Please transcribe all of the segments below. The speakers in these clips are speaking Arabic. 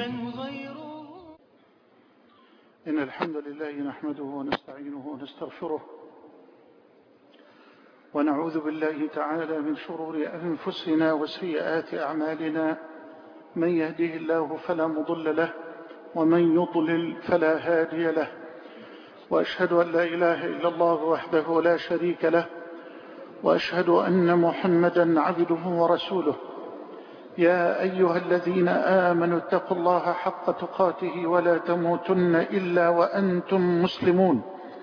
من غيره. إن الحمد لله نحمده ونستعينه ونستغفره ونعوذ بالله تعالى من شرور أنفسنا وسيئات أعمالنا. من يهده الله فلا مضل له ومن يضلل فلا هادي له، وأشهد أن لا إله إلا الله وحده لا شريك له، وأشهد أن محمدا عبده ورسوله. يا أيها الذين آمنوا اتقوا الله حق تقاته ولا تموتن إلا وأنتم مسلمون.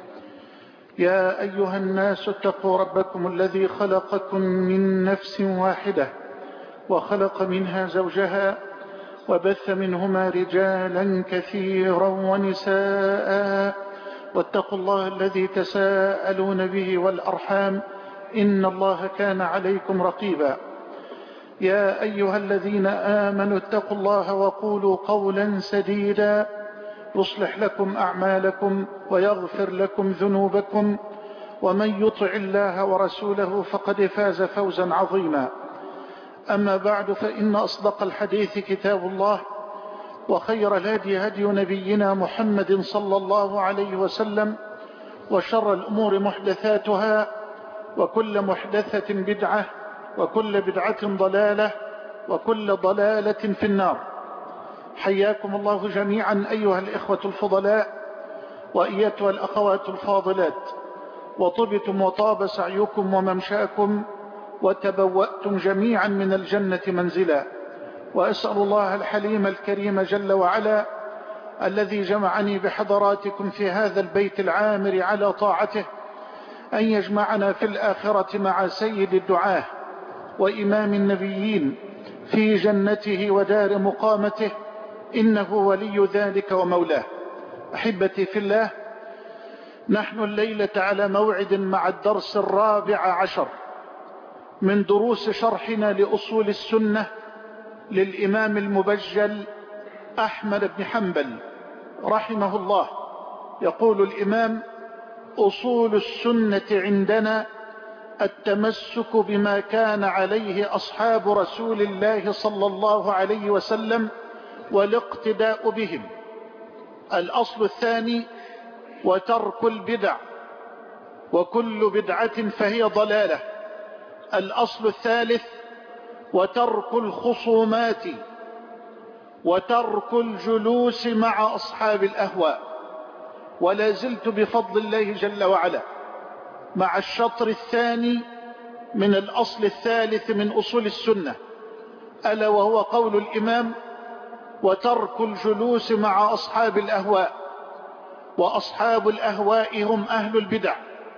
يا أيها الناس اتقوا ربكم الذي خلقكم من نفس واحدة وخلق منها زوجها وبث منهما رجالا كثيرا ونساء، واتقوا الله الذي تساءلون به والأرحام إن الله كان عليكم رقيبا. يا أيها الذين آمنوا اتقوا الله وقولوا قولا سديدا يصلح لكم أعمالكم ويغفر لكم ذنوبكم، ومن يطع الله ورسوله فقد فاز فوزا عظيما. أما بعد، فإن أصدق الحديث كتاب الله، وخير الهدي هدي نبينا محمد صلى الله عليه وسلم، وشر الأمور محدثاتها، وكل محدثة بدعة، وكل بدعة ضلالة، وكل ضلالة في النار. حياكم الله جميعا أيها الإخوة الفضلاء وأيتها الأخوات الفاضلات، وطبتم وطاب سعيكم وممشاكم وتبوأتم جميعا من الجنة منزلا. وأسأل الله الحليم الكريم جل وعلا الذي جمعني بحضراتكم في هذا البيت العامر على طاعته أن يجمعنا في الآخرة مع سيد الدعاة وإمام النبيين في جنته ودار مقامته، إنه ولي ذلك ومولاه. أحبتي في الله، نحن الليلة على موعد مع الدرس 14 من دروس شرحنا لأصول السنة للإمام المبجل أحمد بن حنبل رحمه الله. يقول الإمام: أصول السنة عندنا التمسك بما كان عليه أصحاب رسول الله صلى الله عليه وسلم والاقتداء بهم. الأصل الثاني: وترك البدع، وكل بدعة فهي ضلالة. الأصل الثالث: وترك الخصومات، وترك الجلوس مع أصحاب الأهواء. ولا زلت بفضل الله جل وعلا مع الشطر الثاني من الأصل الثالث من أصول السنة، ألا وهو قول الإمام: وترك الجلوس مع أصحاب الأهواء. وأصحاب الأهواء هم أهل البدع،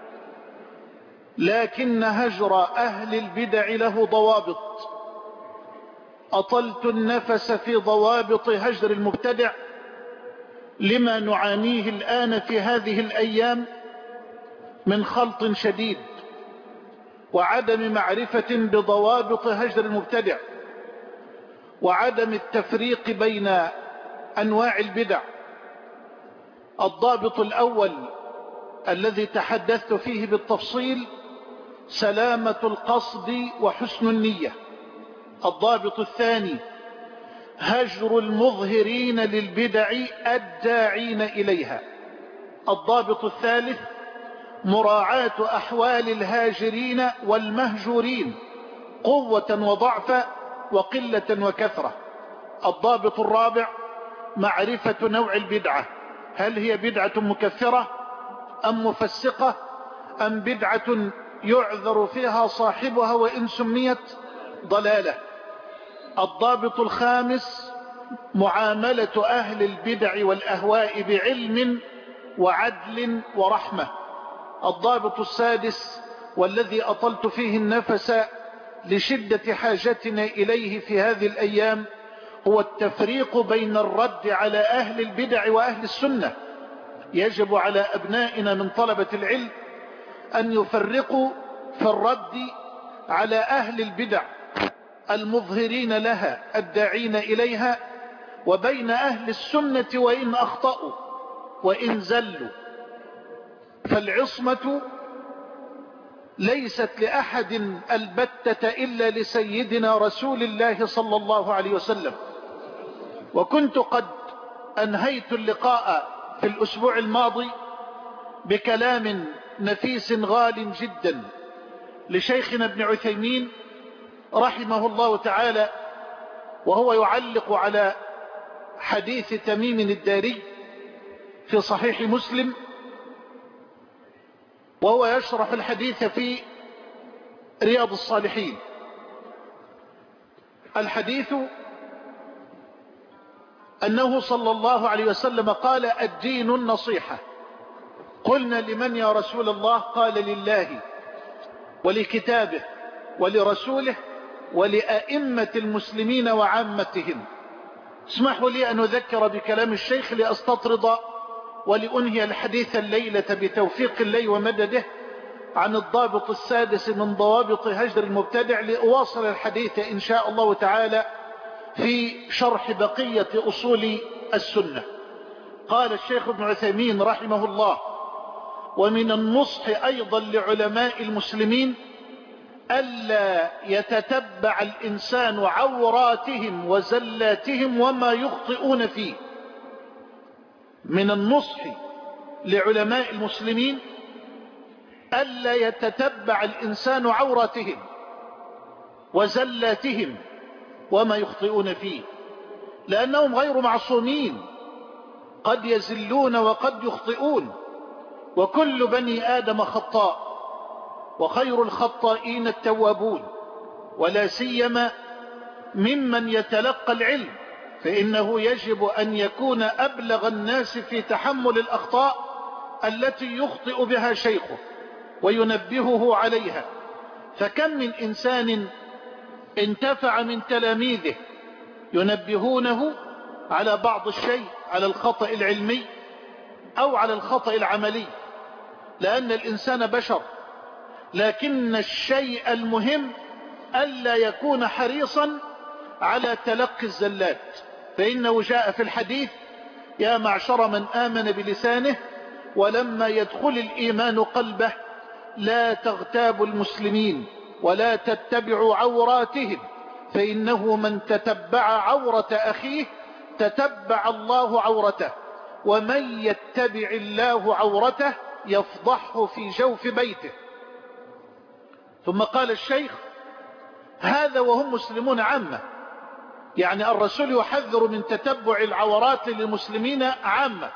لكن هجر أهل البدع له ضوابط. أطلت النفس في ضوابط هجر المبتدع لما نعانيه الآن في هذه الأيام من خلط شديد وعدم معرفة بضوابط هجر المبتدع وعدم التفريق بين أنواع البدع. الضابط الأول الذي تحدثت فيه بالتفصيل: سلامة القصد وحسن النية. الضابط الثاني: هجر المظهرين للبدع الداعين إليها. الضابط الثالث: مراعاة أحوال الهاجرين والمهجورين قوة وضعف وقلة وكثرة. الضابط الرابع: معرفة نوع البدعة، هل هي بدعة مكفرة أم مفسقة أم بدعة يعذر فيها صاحبها وإن سميت ضلالة. الضابط الخامس: معاملة أهل البدع والأهواء بعلم وعدل ورحمة. الضابط السادس والذي أطلت فيه النفس لشدة حاجتنا إليه في هذه الأيام هو التفريق بين الرد على أهل البدع وأهل السنة. يجب على أبنائنا من طلبة العلم أن يفرقوا في الرد على أهل البدع المظهرين لها الداعين إليها، وبين أهل السنة وإن أخطأوا وإن زلوا. فالعصمة ليست لأحد البتة إلا لسيدنا رسول الله صلى الله عليه وسلم. وكنت قد أنهيت اللقاء في الأسبوع الماضي بكلام نفيس غال جدا لشيخنا ابن عثيمين رحمه الله تعالى، وهو يعلق على حديث تميم الداري في صحيح مسلم، وهو يشرح الحديث في رياض الصالحين. الحديث أنه صلى الله عليه وسلم قال: الدين النصيحة. قلنا: لمن يا رسول الله؟ قال: لله ولكتابه ولرسوله ولأئمة المسلمين وعامتهم. اسمحوا لي أن أذكر بكلام الشيخ لأستطرد ولأنهي الحديث الليلة بتوفيق الله ومدده عن الضابط السادس من ضوابط هجر المبتدع، لأواصل الحديث إن شاء الله تعالى في شرح بقية أصول السنة. قال الشيخ ابن عثيمين رحمه الله: ومن النصح أيضا لعلماء المسلمين ألا يتتبع الإنسان عوراتهم وزلاتهم وما يخطئون فيه. من النصح لعلماء المسلمين ألا يتتبع الإنسان عوراتهم وزلاتهم وما يخطئون فيه، لأنهم غير معصومين، قد يزلون وقد يخطئون، وكل بني آدم خطاء، وخير الخطائين التوابون، ولا سيما ممن يتلقى العلم، فإنه يجب أن يكون أبلغ الناس في تحمل الأخطاء التي يخطئ بها شيخه وينبهه عليها. فكم من إنسان انتفع من تلاميذه ينبهونه على بعض الشيء، على الخطأ العلمي أو على الخطأ العملي، لأن الإنسان بشر. لكن الشيء المهم ألا يكون حريصا على تلقي الزلات، فإنه جاء في الحديث: يا معشر من آمن بلسانه ولما يدخل الإيمان قلبه لا تغتابوا المسلمين ولا تتبعوا عوراتهم، فإنه من تتبع عورة أخيه تتبع الله عورته، ومن يتبع الله عورته يفضحه في جوف بيته. ثم قال الشيخ: هذا وهم مسلمون عامة، يعني الرسول يحذر من تتبع العورات للمسلمين عامة،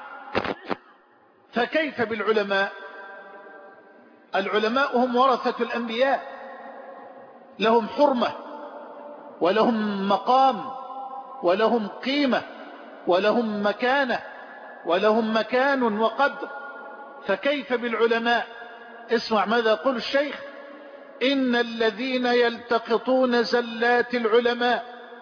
فكيف بالعلماء؟ العلماء هم ورثة الأنبياء، لهم حرمة ولهم مقام ولهم قيمة ولهم مكانة ولهم مكان وقدر، فكيف بالعلماء؟ اسمع ماذا يقول الشيخ: إن الذين يلتقطون زلات العلماء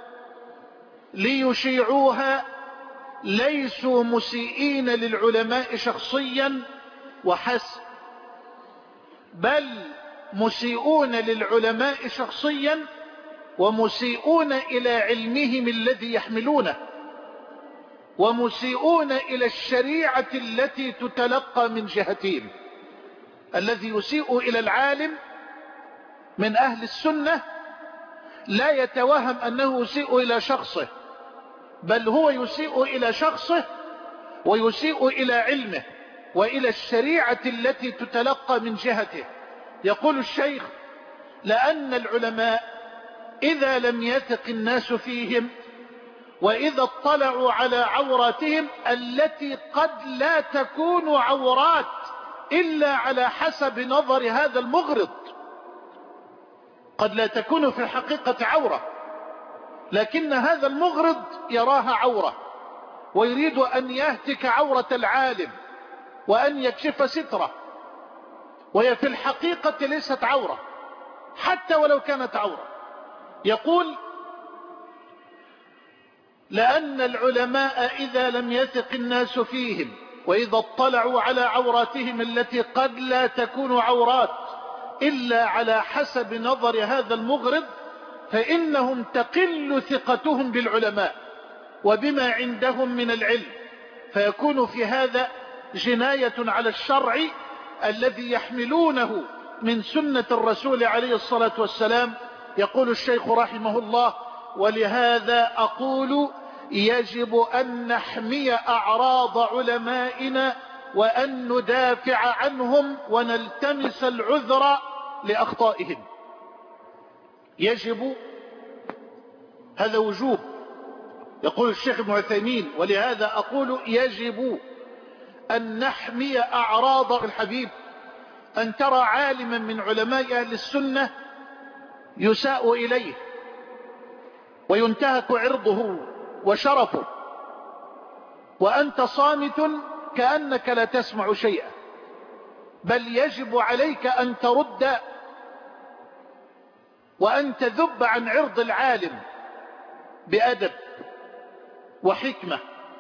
ليشيعوها ليسوا مسيئين للعلماء شخصيا وحسب، بل مسيئون للعلماء شخصيا ومسيئون إلى علمهم الذي يحملونه، ومسيئون إلى الشريعة التي تتلقى من جهتهم. الذي يسيء إلى العالم من أهل السنة لا يتوهم أنه يسيء إلى شخصه، بل هو يسيء إلى شخصه ويسيء إلى علمه وإلى الشريعة التي تتلقى من جهته. يقول الشيخ: لأن العلماء إذا لم يثق الناس فيهم وإذا اطلعوا على عوراتهم التي قد لا تكون عورات إلا على حسب نظر هذا المغرض، قد لا تكون في الحقيقة عورة، لكن هذا المغرض يراها عورة ويريد أن يهتك عورة العالم وأن يكشف ستره، وهي في الحقيقة ليست عورة حتى ولو كانت عورة. يقول: لأن العلماء إذا لم يثق الناس فيهم وإذا اطلعوا على عوراتهم التي قد لا تكون عورات إلا على حسب نظر هذا المغرض فإنهم تقل ثقتهم بالعلماء وبما عندهم من العلم، فيكون في هذا جناية على الشرع الذي يحملونه من سنة الرسول عليه الصلاة والسلام. يقول الشيخ رحمه الله: ولهذا أقول يجب أن نحمي أعراض علمائنا وأن ندافع عنهم ونلتمس العذر لأخطائهم. يجب، هذا وجوب، يقول الشيخ ابن عثيمين، ولهذا أقول يجب أن نحمي أعراض الحبيب. أن ترى عالما من علماء أهل السنة يساء إليه وينتهك عرضه وشرفه وأنت صامت كأنك لا تسمع شيئا، بل يجب عليك أن ترد وأن تذب عن عرض العالم بأدب وحكمة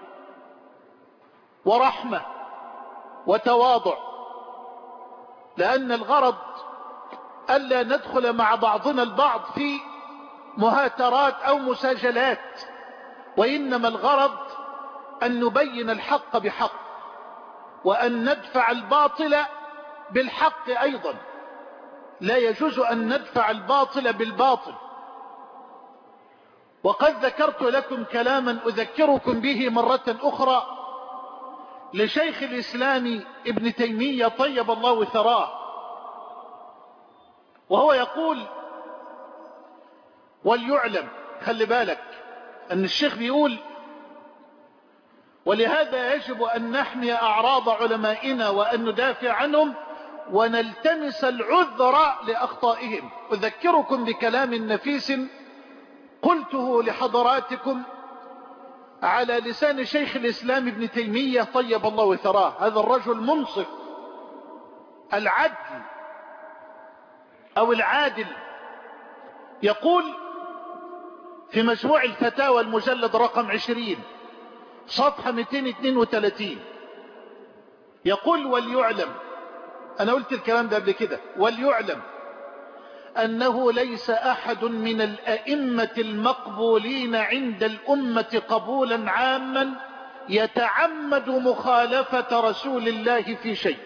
ورحمة وتواضع، لأن الغرض ألا ندخل مع بعضنا البعض في مهاترات أو مساجلات، وإنما الغرض أن نبين الحق بحق وأن ندفع الباطل بالحق أيضا. لا يجوز أن ندفع الباطل بالباطل. وقد ذكرت لكم كلاما أذكركم به مرة أخرى لشيخ الإسلام ابن تيمية طيب الله ثراه، وهو يقول: وليعلم، خلي بالك أن الشيخ بيقول: ولهذا يجب أن نحمي أعراض علمائنا وأن ندافع عنهم ونلتمس العذر لأخطائهم. أذكركم بكلام نفيس قلته لحضراتكم على لسان شيخ الإسلام ابن تيمية طيب الله ثراه، هذا الرجل منصف العدل أو العادل. يقول في مجموع الفتاوى المجلد رقم 20 صفحة 232، يقول: وليعلم، أنا قلت الكلام ده قبل كده، وليعلم أنه ليس أحد من الأئمة المقبولين عند الأمة قبولا عاما يتعمد مخالفة رسول الله في شيء.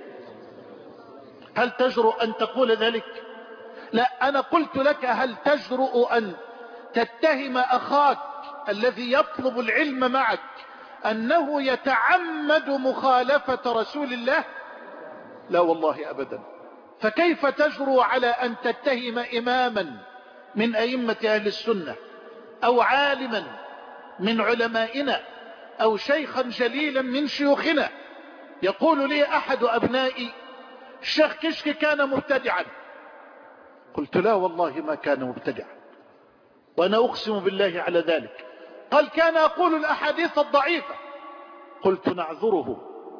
هل تجرؤ أن تقول ذلك؟ لا، أنا قلت لك: هل تجرؤ أن تتهم أخاك الذي يطلب العلم معك أنه يتعمد مخالفة رسول الله؟ لا والله أبدا. فكيف تجرؤ على أن تتهم إماما من أئمة أهل السنة أو عالما من علمائنا أو شيخا جليلا من شيوخنا؟ يقول لي أحد أبنائي: الشيخ كشك كان مبتدعا. قلت: لا والله ما كان مبتدعا، وأنا أقسم بالله على ذلك. قال: كان يقول الأحاديث الضعيفة. قلت: نعذره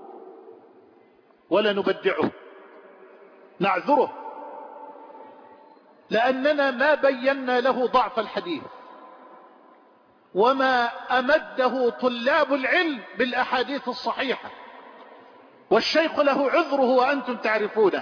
ولا نبدعه، نعذره، لأننا ما بينا له ضعف الحديث وما أمده طلاب العلم بالأحاديث الصحيحة، والشيخ له عذره وأنتم تعرفونه.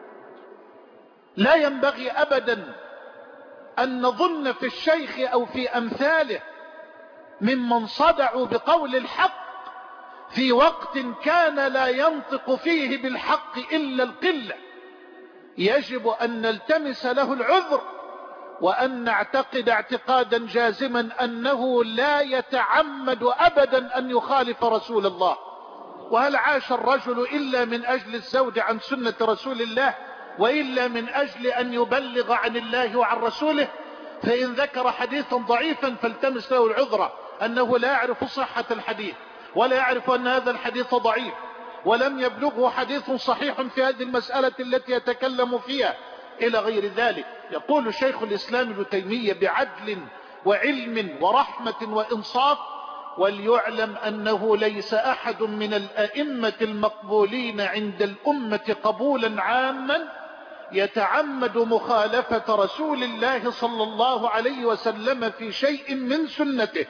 لا ينبغي أبدا أن نظن في الشيخ أو في أمثاله ممن صدعوا بقول الحق في وقت كان لا ينطق فيه بالحق إلا القلة. يجب أن نلتمس له العذر وأن نعتقد اعتقادا جازما أنه لا يتعمد أبدا أن يخالف رسول الله. وهل عاش الرجل إلا من أجل الزود عن سنة رسول الله وإلا من أجل أن يبلغ عن الله وعن رسوله؟ فإن ذكر حديثا ضعيفا فالتمس له العذر أنه لا يعرف صحة الحديث ولا يعرف أن هذا الحديث ضعيف ولم يبلغه حديث صحيح في هذه المسألة التي يتكلم فيها إلى غير ذلك. يقول شيخ الإسلام ابن تيمية بعدل وعلم ورحمة وإنصاف: وليعلم أنه ليس أحد من الأئمة المقبولين عند الأمة قبولا عاما يتعمد مخالفة رسول الله صلى الله عليه وسلم في شيء من سنته،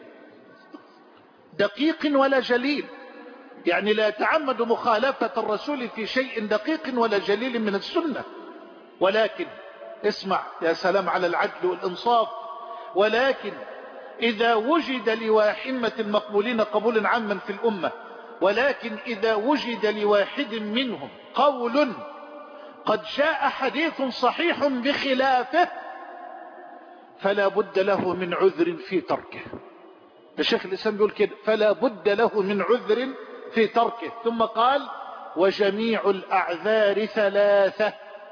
دقيق ولا جليل. يعني لا يتعمد مخالفة الرسول في شيء دقيق ولا جليل من السنة، ولكن اسمع يا سلام على العدل والإنصاف: ولكن إذا وجد لواحمة المقبولين قبولا عاما في الأمة، ولكن إذا وجد لواحد منهم قول قد جاء حديث صحيح بخلافه فلا بد له من عذر في تركه. الشيخ الإسلام بيقول كده: فلا بد له من عذر في تركه. ثم قال: وجميع الأعذار ثلاثة.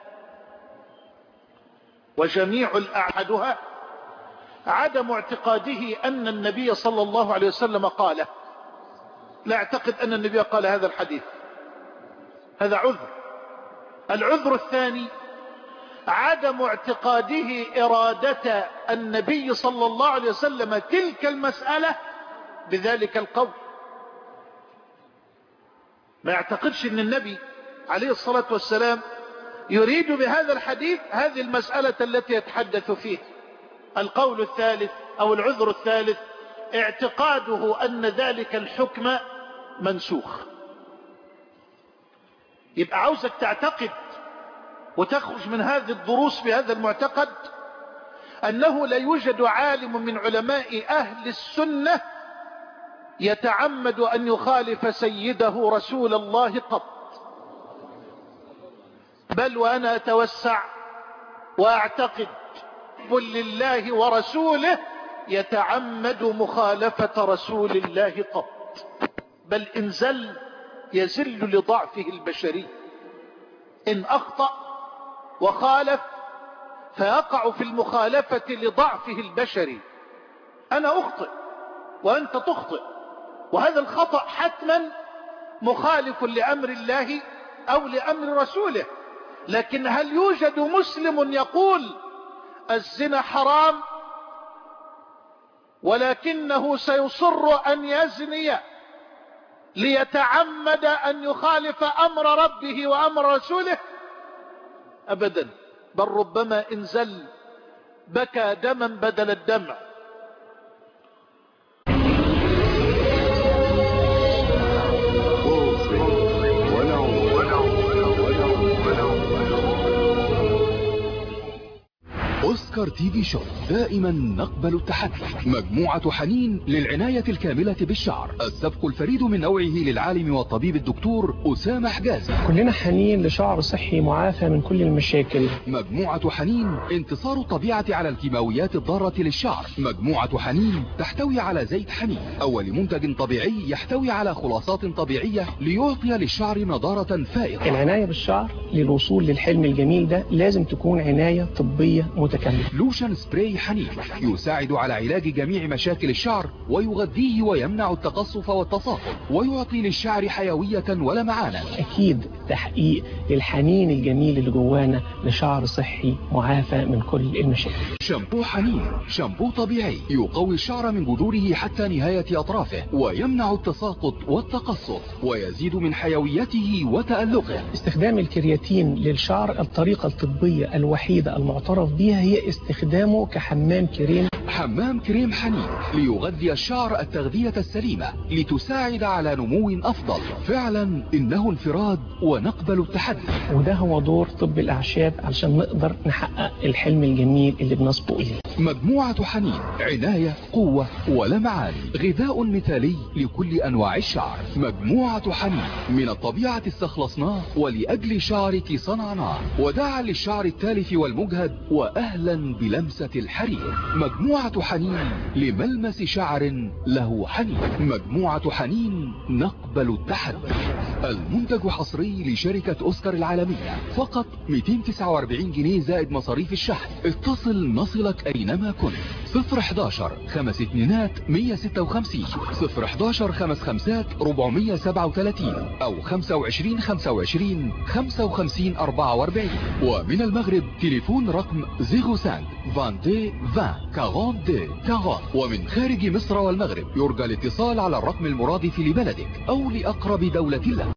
وجميع أحدها عدم اعتقاده أن النبي صلى الله عليه وسلم قاله، لا اعتقد أن النبي قال هذا الحديث، هذا عذر. العذر الثاني عدم اعتقاده إرادة النبي صلى الله عليه وسلم تلك المسألة بذلك القول، ما يعتقدش أن النبي عليه الصلاة والسلام يريد بهذا الحديث هذه المسألة التي يتحدث فيها. القول الثالث أو العذر الثالث اعتقاده أن ذلك الحكم منسوخ. يبقى عاوزك تعتقد وتخرج من هذه الدروس بهذا المعتقد أنه لا يوجد عالم من علماء أهل السنة يتعمد أن يخالف سيده رسول الله قط، بل وأنا أتوسع وأعتقد لله ورسوله يتعمد مخالفة رسول الله قط، بل إن زل يزل لضعفه البشري، إن أخطأ وخالف فيقع في المخالفة لضعفه البشري. أنا أخطئ وأنت تخطئ، وهذا الخطأ حتما مخالف لأمر الله أو لأمر رسوله. لكن هل يوجد مسلم يقول الزنا حرام ولكنه سيصر أن يزني ليتعمد أن يخالف أمر ربه وأمر رسوله؟ أبدا، بل ربما إن زل بكى دما بدل الدمع. أوسكار تي في شو، دائما نقبل التحدي. مجموعة حنين للعناية الكاملة بالشعر، السبق الفريد من نوعه للعالم والطبيب الدكتور أسامة حجازي. كلنا حنين لشعر صحي معافى من كل المشاكل. مجموعة حنين انتصار الطبيعة على الكيماويات الضارة للشعر. مجموعة حنين تحتوي على زيت حنين، أول منتج طبيعي يحتوي على خلاصات طبيعية ليعطي للشعر نضارة فائقة. العناية بالشعر للوصول للحلم الجميل ده لازم تكون عناية طبية متكاملة. لوشن سبراي حنين يساعد على علاج جميع مشاكل الشعر ويغذيه ويمنع التقصف والتصاقل ويعطي للشعر حيوية ولمعانا. أكيد تحقيق للحنين الجميل اللي جوانا لشعر صحي معافى من كل المشاكل. شامبو حنين، شامبو طبيعي يقوي الشعر من جذوره حتى نهاية أطرافه ويمنع التساقط والتقصف ويزيد من حيويته وتألقه. استخدام الكرياتين للشعر الطريقة الطبية الوحيدة المعترف بها هي استخدامه كحمام كريم. حمام كريم حنين ليغذي الشعر التغذية السليمة لتساعد على نمو أفضل. فعلا إنه انفراد ونقبل التحدي، وده هو دور طب الأعشاب علشان نقدر نحقق الحلم الجميل اللي بنسبق إليه. مجموعة حنين عناية، قوة ولمعان، غذاء مثالي لكل أنواع الشعر. مجموعة حنين من الطبيعة استخلصناه ولأجل شعرك صنعناه، وداعا للشعر التالف والمجهد وأهلا بلمسة الحرير. مجموعة حنين لملمس شعر له حنين. مجموعة حنين نقبل التحدي. المنتج حصري لشركة أوسكار العالمية، فقط 249 جنيه زائد مصاريف الشحن. اتصل نصلك أينما كنت. 011 5 2 156 011 5 5 437 أو 25 25 55 44. ومن المغرب تليفون رقم 05 22 20 42 40. ومن خارج مصر والمغرب يرجى الاتصال على الرقم المرادف لبلدك أو لأقرب دولة لك.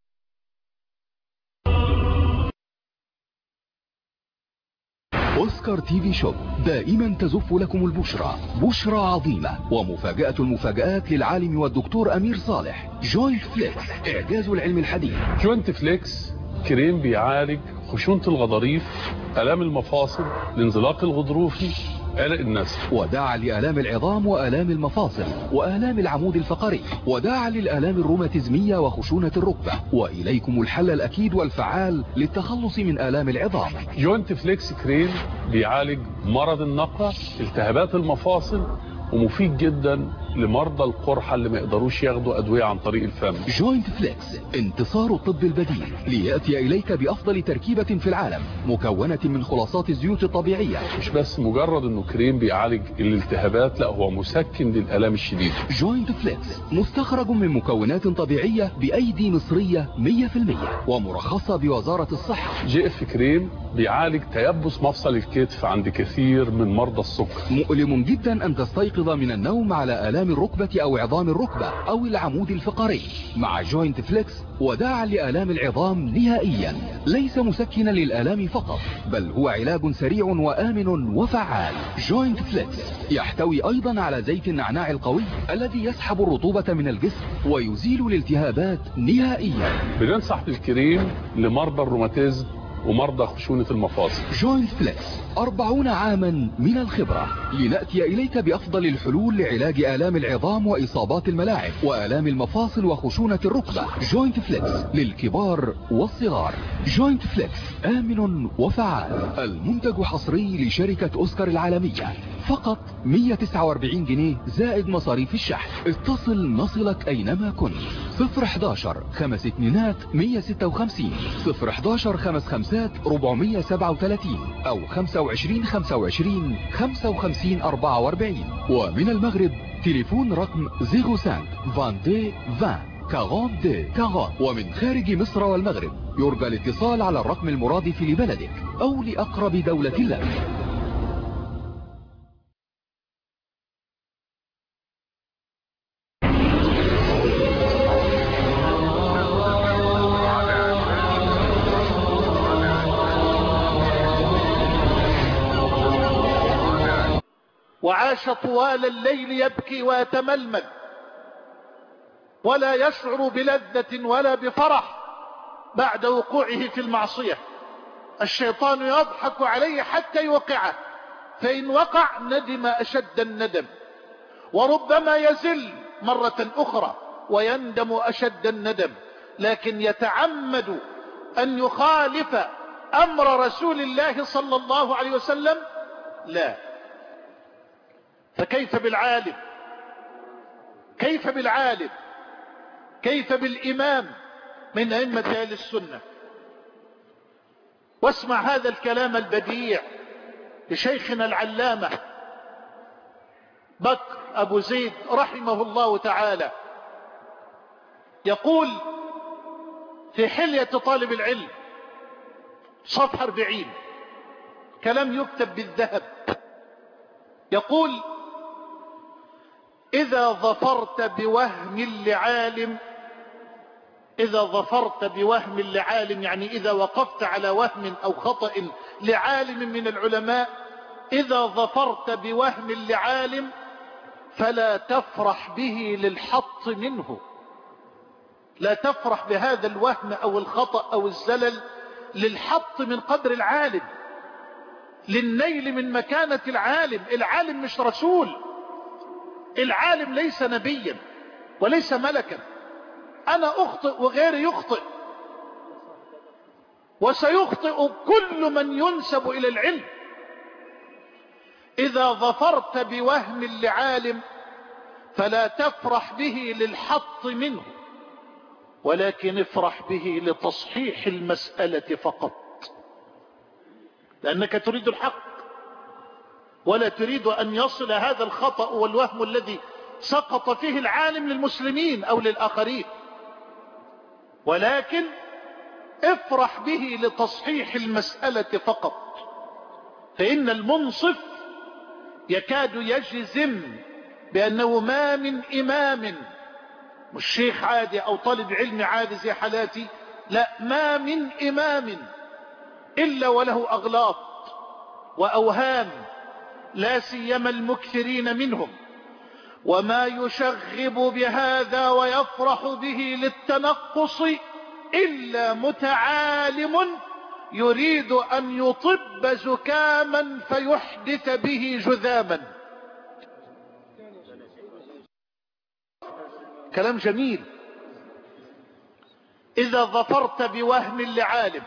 أوسكار تي في شوب دائما تزف لكم البشرى، بشرى عظيمة ومفاجأة المفاجآت للعالم والدكتور أمير صالح. جوينت فليكس، إعجاز العلم الحديث. جوينت فليكس كريم بيعالج خشونة الغضاريف، آلام المفاصل، الانزلاق الغضروفي، قلق النسل، وداعا لآلام العظام وآلام المفاصل وآلام العمود الفقري، وداعا للآلام الروماتيزمية وخشونة الركبة. وإليكم الحل الأكيد والفعال للتخلص من آلام العظام. جوينت فليكس كريم بيعالج مرض النقرة، التهابات المفاصل، ومفيد جدا لمرضى القرحة اللي ما يقدروش ياخدوا أدوية عن طريق الفم. جوينت فليكس، انتصار الطب البديل ليأتي إليك بأفضل تركيبة في العالم، مكونة من خلاصات الزيوت الطبيعية. مش بس مجرد انه كريم بيعالج الالتهابات، لا هو مسكن للآلام الشديدة. جوينت فليكس مستخرج من مكونات طبيعية بأيدي مصرية 100% ومرخصة بوزارة الصحة. GF كريم بيعالج تيبس مفصل الكتف عند كثير من مرضى السكر. مؤلم جدا أن تستيقظ من النوم على آلام الركبة أو عظام الركبة أو العمود الفقري. مع جوينت فليكس وداعا لآلام العظام نهائيا، ليس مسكنا للآلام فقط، بل هو علاج سريع وآمن وفعال. جوينت فليكس يحتوي أيضا على زيت النعناع القوي الذي يسحب الرطوبة من الجسم ويزيل الالتهابات نهائيا. بننصح بالكريم لمرضى الروماتيزم ومرضى خشونة المفاصل. جوينت فليكس 40 عاما من الخبرة، لنأتي إليك بأفضل الحلول لعلاج آلام العظام وإصابات الملاعب وآلام المفاصل وخشونة الركبة. جوينت فليكس للكبار والصغار. جوينت فليكس آمن وفعال. المنتج حصري لشركة أوسكار العالمية، فقط 149 جنيه زائد مصاريف الشحن. اتصل نصلك أينما كنت. 011 5 2 156 011 5 5 437 أو 25 25 55 44. ومن المغرب تليفون رقم 05 22 20 42 40. ومن خارج مصر والمغرب يرجى الاتصال على الرقم المرادف لبلدك أو لأقرب دولة لك. وعاش طوال الليل يبكي ويتململ ولا يشعر بلذة ولا بفرح بعد وقوعه في المعصية. الشيطان يضحك عليه حتى يوقعه، فإن وقع ندم أشد الندم، وربما يزل مرة أخرى ويندم أشد الندم، لكن يتعمد أن يخالف أمر رسول الله صلى الله عليه وسلم؟ لا. فكيف بالعالم؟ كيف بالعالم؟ كيف بالإمام من أئمة أهل السنة؟ واسمع هذا الكلام البديع لشيخنا العلامة بكر أبو زيد رحمه الله تعالى، يقول في حلية طالب العلم صفحة 40، كلام يكتب بالذهب، يقول: إذا ظفرت بوهم لعالم، إذا ظفرت بوهم لعالم يعني إذا وقفت على وهم أو خطأ لعالم من العلماء، إذا ظفرت بوهم لعالم فلا تفرح به للحط منه. لا تفرح بهذا الوهم أو الخطأ أو الزلل للحط من قدر العالم، للنيل من مكانة العالم. العالم مش رسول، العالم ليس نبيا وليس ملكا. أنا أخطئ وغيري يخطئ، وسيخطئ كل من ينسب إلى العلم. إذا ظفرت بوهم لعالم فلا تفرح به للحط منه، ولكن افرح به لتصحيح المسألة فقط، لأنك تريد الحق ولا تريد أن يصل هذا الخطأ والوهم الذي سقط فيه العالم للمسلمين أو للآخرين، ولكن افرح به لتصحيح المسألة فقط. فإن المنصف يكاد يجزم بأنه ما من إمام، مش شيخ عادي أو طالب علم عادي زي حالاتي، لا، ما من إمام إلا وله أغلاط وأوهام، لا سيما المكثرين منهم. وما يشغب بهذا ويفرح به للتنقص إلا متعالم يريد أن يطب زكاما فيحدث به جذاما. كلام جميل. إذا ظفرت بوهم لعالم،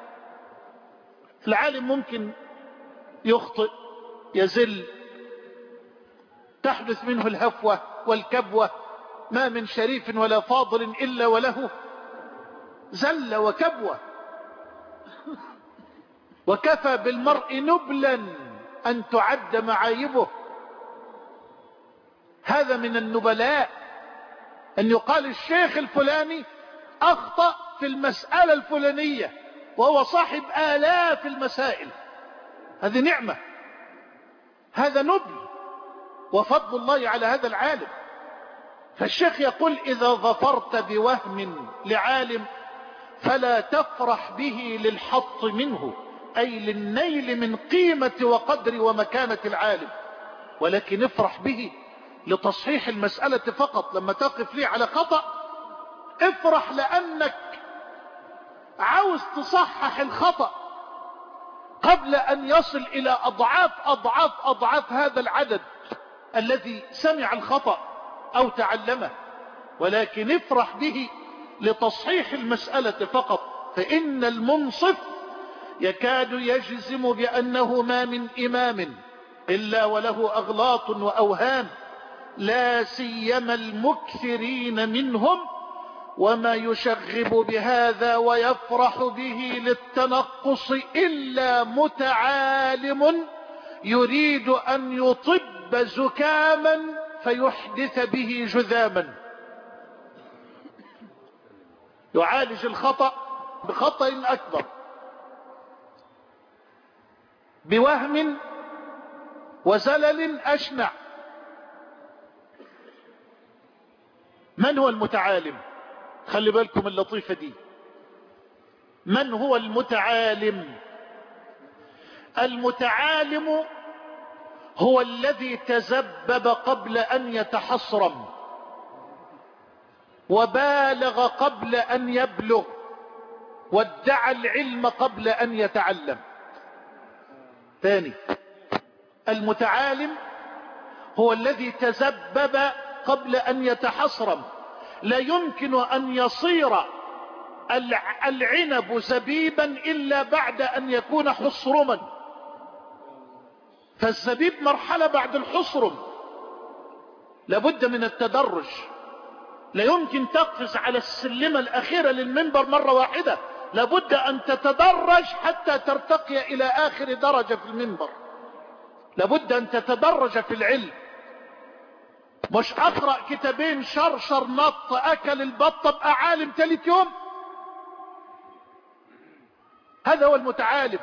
العالم ممكن يخطئ، يزل، تحدث منه الهفوة، والكبوة، ما من شريف ولا فاضل إلا وله زل وكبوة. وكفى بالمرء نبلا أن تعد معايبه. هذا من النبلاء أن يقال الشيخ الفلاني أخطأ في المسألة الفلانية وهو صاحب آلاف المسائل. هذه نعمة، هذا نبل وفضل الله على هذا العالم. فالشيخ يقول إذا ظفرت بوهم لعالم فلا تفرح به للحط منه، أي للنيل من قيمة وقدر ومكانة العالم، ولكن افرح به لتصحيح المسألة فقط. لما تقف لي على خطأ افرح لأنك عاوز تصحح الخطأ قبل أن يصل إلى أضعاف هذا العدد الذي سمع الخطأ أو تعلمه، ولكن افرح به لتصحيح المسألة فقط. فإن المنصف يكاد يجزم بأنه ما من إمام إلا وله أغلاط وأوهام، لا سيما المكثرين منهم، وما يشغب بهذا ويفرح به للتنقص إلا متعالم يريد أن يطب زكاما فيحدث به جذاما. يعالج الخطأ بخطأ أكبر، بوهم وزلل أشنع. من هو المتعالم؟ خلي بالكم اللطيفة دي. من هو المتعالم؟ المتعالم هو الذي تزبب قبل أن يتحصرم، وبالغ قبل أن يبلغ، وادعى العلم قبل أن يتعلم. ثاني، المتعالم هو الذي تزبب قبل أن يتحصرم. لا يمكن أن يصير العنب زبيبا إلا بعد أن يكون حصرما، فالزبيب مرحلة بعد الحصرم، لابد من التدرج. لا يمكن تقفز على السلمة الأخيرة للمنبر مرة واحدة، لابد أن تتدرج حتى ترتقي إلى آخر درجة في المنبر. لابد أن تتدرج في العلم، مش أقرأ كتابين شرشر نط أكل البطة بقى عالم ثالث يوم. هذا هو المتعالم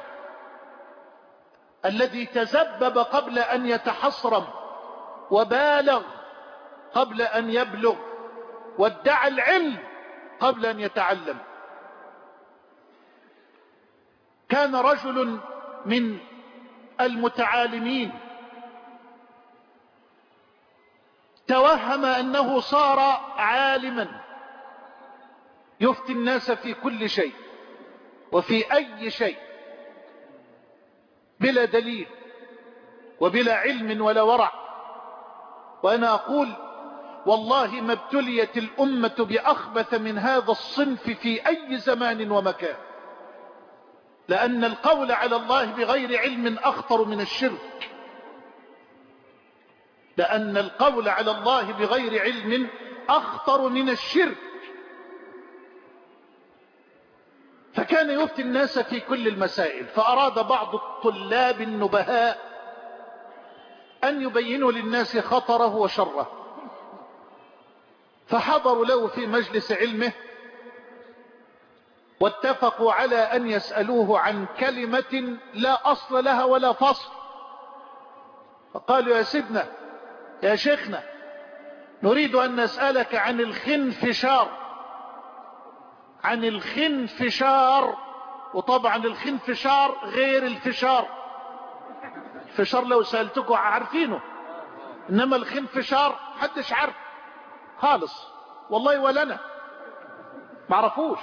الذي تزبب قبل أن يتحصرم، وبالغ قبل أن يبلغ، وادعى العلم قبل أن يتعلم. كان رجل من المتعالمين توهم أنه صار عالما يفتي الناس في كل شيء وفي أي شيء بلا دليل وبلا علم ولا ورع. وأنا أقول والله ما ابتليت الأمة بأخبث من هذا الصنف في أي زمان ومكان، لأن القول على الله بغير علم أخطر من الشرك. لأن القول على الله بغير علم أخطر من الشرك. فكان يفتي الناس في كل المسائل، فأراد بعض الطلاب النبهاء أن يبينوا للناس خطره وشره، فحضروا له في مجلس علمه واتفقوا على أن يسألوه عن كلمة لا أصل لها ولا فصل. فقالوا يا سيدنا يا شيخنا نريد أن نسألك عن الخنفشار. عن الخنفشار، وطبعا الخنفشار غير الفشار. الفشار لو سألتكم عارفينه، إنما الخنفشار حدش عارف خالص والله ولا أنا معرفوش.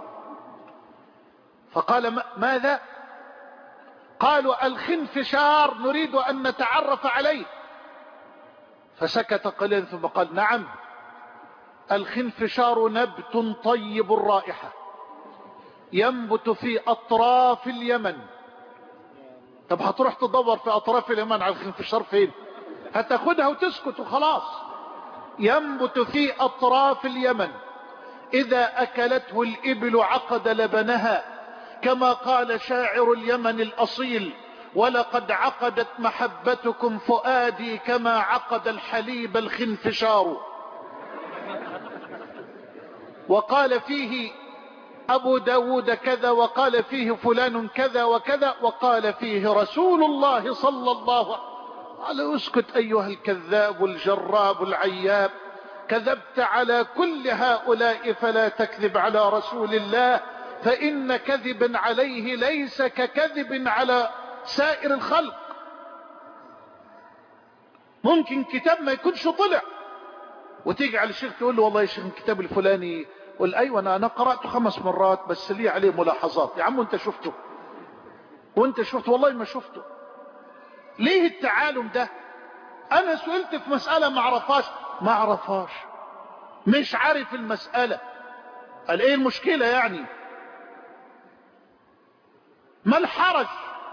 فقال ماذا؟ قالوا الخنفشار نريد أن نتعرف عليه. فسكت قليلا ثم قال نعم، الخنفشار نبت طيب الرائحة ينبت في أطراف اليمن. طب هتروح تدور في أطراف اليمن على الخنفشار فين؟ هتاخدها وتسكت وخلاص. ينبت في أطراف اليمن، إذا أكلته الإبل عقد لبنها، كما قال شاعر اليمن الأصيل: ولقد عقدت محبتكم فؤادي كما عقد الحليب الخنفشار. وقال فيه أبو داود كذا، وقال فيه فلان كذا وكذا، وقال فيه رسول الله صلى الله عليه وسلم. اسكت أيها الكذاب الجراب العياب، كذبت على كل هؤلاء فلا تكذب على رسول الله، فإن كذبا عليه ليس ككذب على سائر الخلق. ممكن كتاب ما يكونش طلع وتيجي على الشيخ تقول له والله يا شيخ الكتاب الفلاني، قل ايوه انا قرأته 5 مرات بس لي عليه ملاحظات. يا عم انت شفته؟ وانت شفته؟ والله ما شفته. ليه التعالم ده؟ انا سئلت في مسألة ما اعرفهاش، مش عارف المسألة. قال ايه المشكلة يعني؟ ما الحرج؟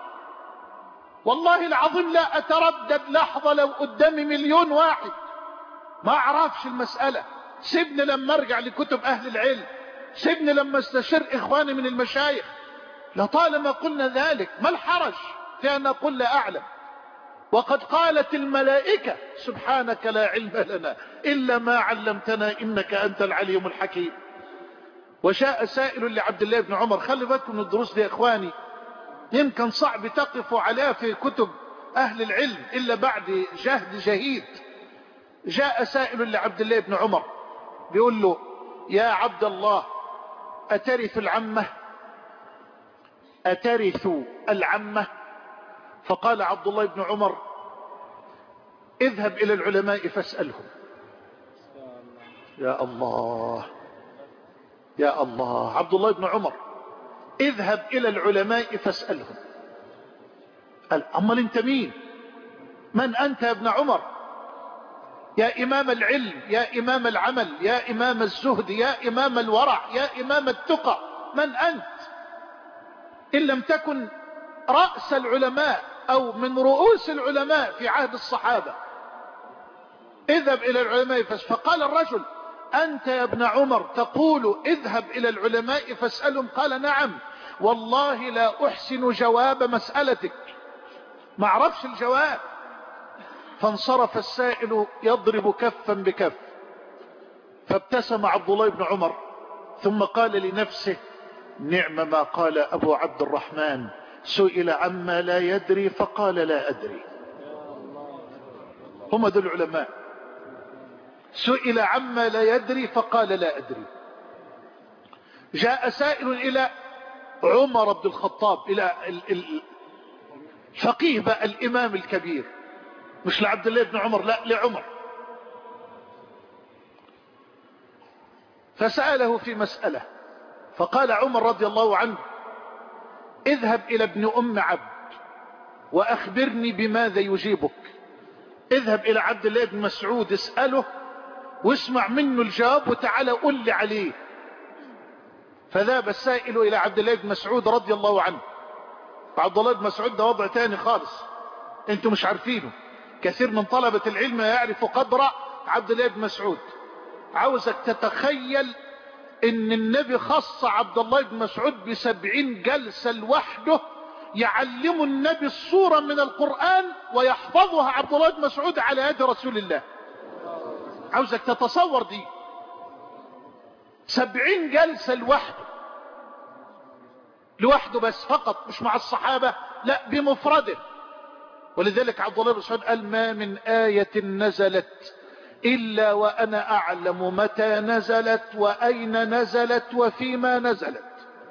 والله العظيم لا اتردد لحظة لو قدامي 1,000,000 واحد ما اعرفش المسألة. سيبني لما ارجع لكتب اهل العلم، سيبني لما استشير اخواني من المشايخ. لطالما قلنا ذلك، ما الحرج في ان نقول لا اعلم؟ وقد قالت الملائكة: سبحانك لا علم لنا الا ما علمتنا انك انت العليم الحكيم. وجاء سائل لعبد الله بن عمر، خلي بالكم من الدروس دي يا اخواني، يمكن صعب تقفوا عليها في كتب اهل العلم الا بعد جهد جهيد. جاء سائل لعبد الله بن عمر بيقول له: يا عبد الله، أترث العمة؟ أترث العمة؟ فقال عبد الله بن عمر: اذهب إلى العلماء فاسألهم. يا الله يا الله، عبد الله بن عمر اذهب إلى العلماء فاسألهم. قال: أمال انت مين؟ من أنت يا ابن عمر؟ يا إمام العلم، يا إمام العمل، يا إمام الزهد، يا إمام الورع، يا إمام التقى، من أنت؟ إن لم تكن رأس العلماء أو من رؤوس العلماء في عهد الصحابة. اذهب إلى العلماء فقال الرجل: أنت يا ابن عمر تقول اذهب إلى العلماء فاسألهم؟ قال: نعم، والله لا أحسن جواب مسألتك، ما أعرفش الجواب. فانصرف السائل يضرب كفا بكف، فابتسم عبد الله بن عمر ثم قال لنفسه: نعم ما قال أبو عبد الرحمن، سئل عما لا يدري فقال لا أدري. هم ذو العلماء، سئل عما لا يدري فقال لا أدري. جاء سائل إلى عمر بن الخطاب، إلى الفقيه بقى، الإمام الكبير، مش لعبد الله بن عمر، لا لعمر. فسأله في مسألة، فقال عمر رضي الله عنه: اذهب إلى ابن أم عبد وأخبرني بماذا يجيبك. اذهب إلى عبد الله بن مسعود اسأله واسمع منه الجواب وتعالى قل لي عليه. فذهب السائل إلى عبد الله بن مسعود رضي الله عنه. عبد الله بن مسعود ده وضع تاني خالص انتم مش عارفينه. كثير من طلبة العلم يعرف قدر عبد الله بن مسعود. عاوزك تتخيل ان النبي خص عبد الله بن مسعود ب70 جلسة لوحده يعلم النبي السورة من القرآن ويحفظها عبد الله بن مسعود على يد رسول الله. عاوزك تتصور دي 70 جلسة لوحده بس فقط، مش مع الصحابة، لا بمفرده. ولذلك عبد الله بن مسعود قال: ما من آية نزلت إلا وأنا أعلم متى نزلت وأين نزلت وفيما نزلت.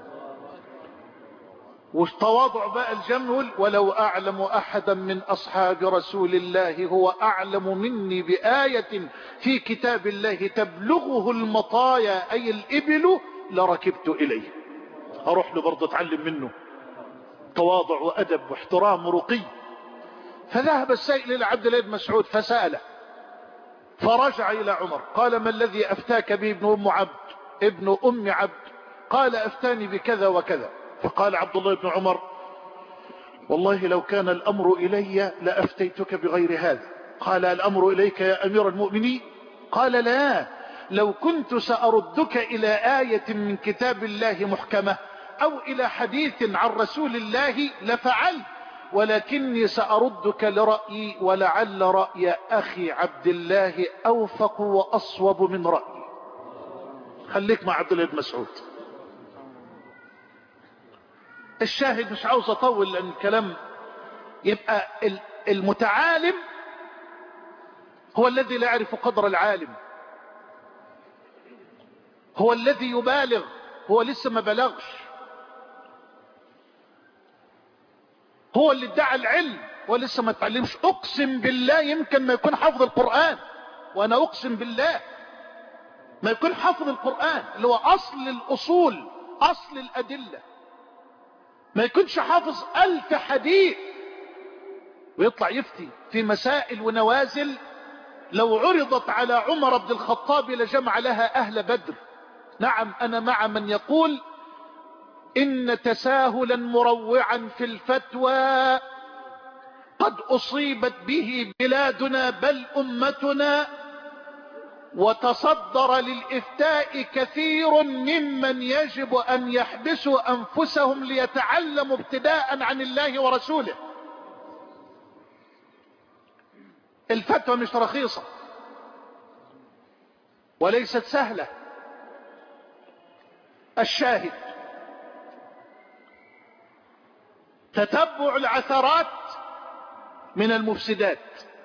والتواضع بقى الجمل: ولو أعلم أحدا من أصحاب رسول الله هو أعلم مني بآية في كتاب الله تبلغه المطايا أي الإبل لركبت إليه. أروح له برضه أتعلم منه تواضع وأدب واحترام ورقي. فذهب السائل إلى عبد الله بن مسعود فسأله، فرجع إلى عمر قال: ما الذي أفتاك به ابن أم عبد؟ قال: أفتاني بكذا وكذا. فقال عبد الله بن عمر: والله لو كان الأمر إلي لأفتيتك بغير هذا. قال: الأمر إليك يا أمير المؤمنين؟ قال لا، لو كنت سأردك إلى آية من كتاب الله محكمة أو إلى حديث عن رسول الله لفعلت، ولكني سأردك لرأيي، ولعل رأي أخي عبد الله أوفق وأصوب من رأيي. خليك مع عبد الله بن مسعود. الشاهد مش عاوز أطول لأن الكلام يبقى المتعالم هو الذي لا يعرف قدر العالم، هو الذي يبالغ، هو لسه ما بلغش، هو اللي ادعى العلم ولسه ما تعلمش. اقسم بالله يمكن ما يكون حافظ القرآن، وانا اقسم بالله ما يكون حافظ القرآن اللي هو اصل الاصول اصل الادلة، ما يكونش حافظ 1000 حديث ويطلع يفتي في مسائل ونوازل لو عرضت على عمر بن الخطاب لجمع لها اهل بدر. نعم، انا مع من يقول إن تساهلا مروعا في الفتوى قد أصيبت به بلادنا بل أمتنا، وتصدر للإفتاء كثير ممن يجب أن يحبسوا أنفسهم ليتعلموا ابتداء عن الله ورسوله. الفتوى مش رخيصة وليست سهلة. الشاهد تتبع العثرات من المفسدات،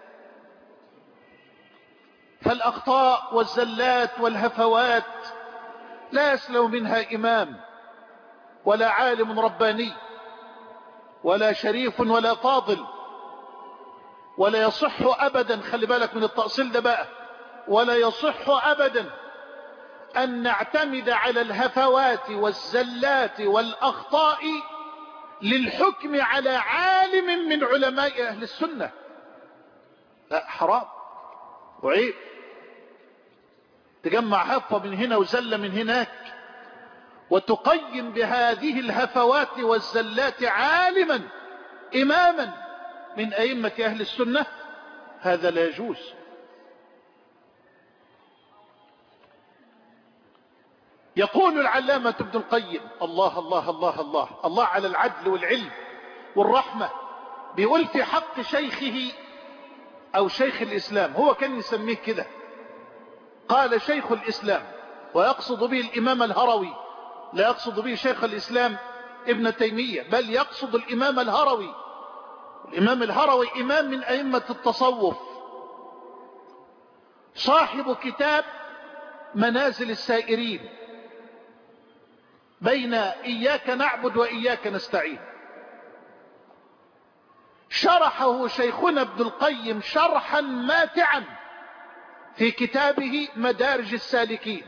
فالأخطاء والزلات والهفوات لا يسلم منها إمام ولا عالم رباني ولا شريف ولا فاضل، ولا يصح أبدا، خلي بالك من التأصيل ده بقى، ولا يصح أبدا أن نعتمد على الهفوات والزلات والأخطاء للحكم على عالم من علماء أهل السنة. لا، حرام وعيب تجمع هفة من هنا وزلة من هناك وتقيم بهذه الهفوات والزلات عالما إماما من أئمة أهل السنة، هذا لا يجوز. يقول العلامة ابن القيم الله الله الله الله الله على العدل والعلم والرحمة، بيقول في حق شيخه أو شيخ الإسلام، هو كان يسميه كده، قال شيخ الإسلام، ويقصد به الإمام الهروي، لا يقصد به شيخ الإسلام ابن تيمية، بل يقصد الإمام الهروي. الإمام الهروي إمام من أئمة التصوف، صاحب كتاب منازل السائرين بين إياك نعبد وإياك نستعين. شرحه شيخنا ابن القيم شرحا ماتعا في كتابه مدارج السالكين.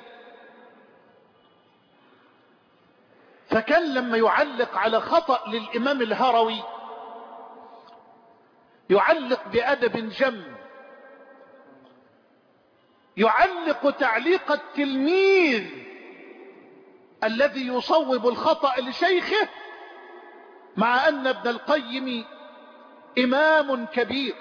فكان لما يعلق على خطأ للإمام الهروي يعلق بأدب جم، يعلق تعليق التلميذ الذي يصوب الخطأ لشيخه، مع أن ابن القيم إمام كبير.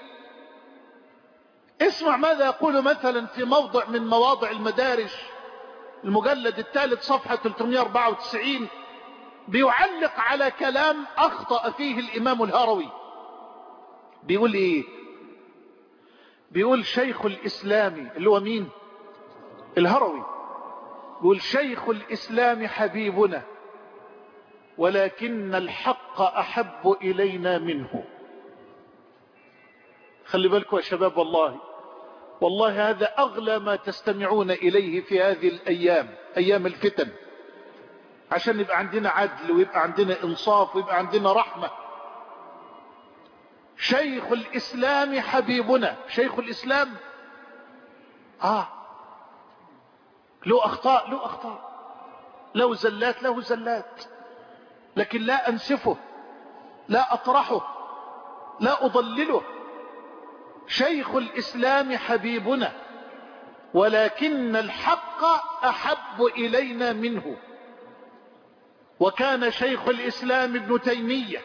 اسمع ماذا يقول مثلا في موضع من مواضع المدارج، المجلد الثالث صفحة 394، بيعلق على كلام أخطأ فيه الإمام الهروي. بيقول إيه؟ بيقول شيخ الإسلام اللي هو مين؟ الهروي. بيقول شيخ الإسلام حبيبنا ولكن الحق أحب إلينا منه. خلي بالكم يا شباب، والله هذا أغلى ما تستمعون إليه في هذه الأيام، أيام الفتن، عشان يبقى عندنا عدل ويبقى عندنا إنصاف ويبقى عندنا رحمة. شيخ الإسلام حبيبنا، شيخ الإسلام له أخطاء، له أخطاء، له زلات، له زلات، لكن لا أنسفه، لا أطرحه، لا أضلله. شيخ الإسلام حبيبنا ولكن الحق أحب إلينا منه. وكان شيخ الإسلام ابن تيمية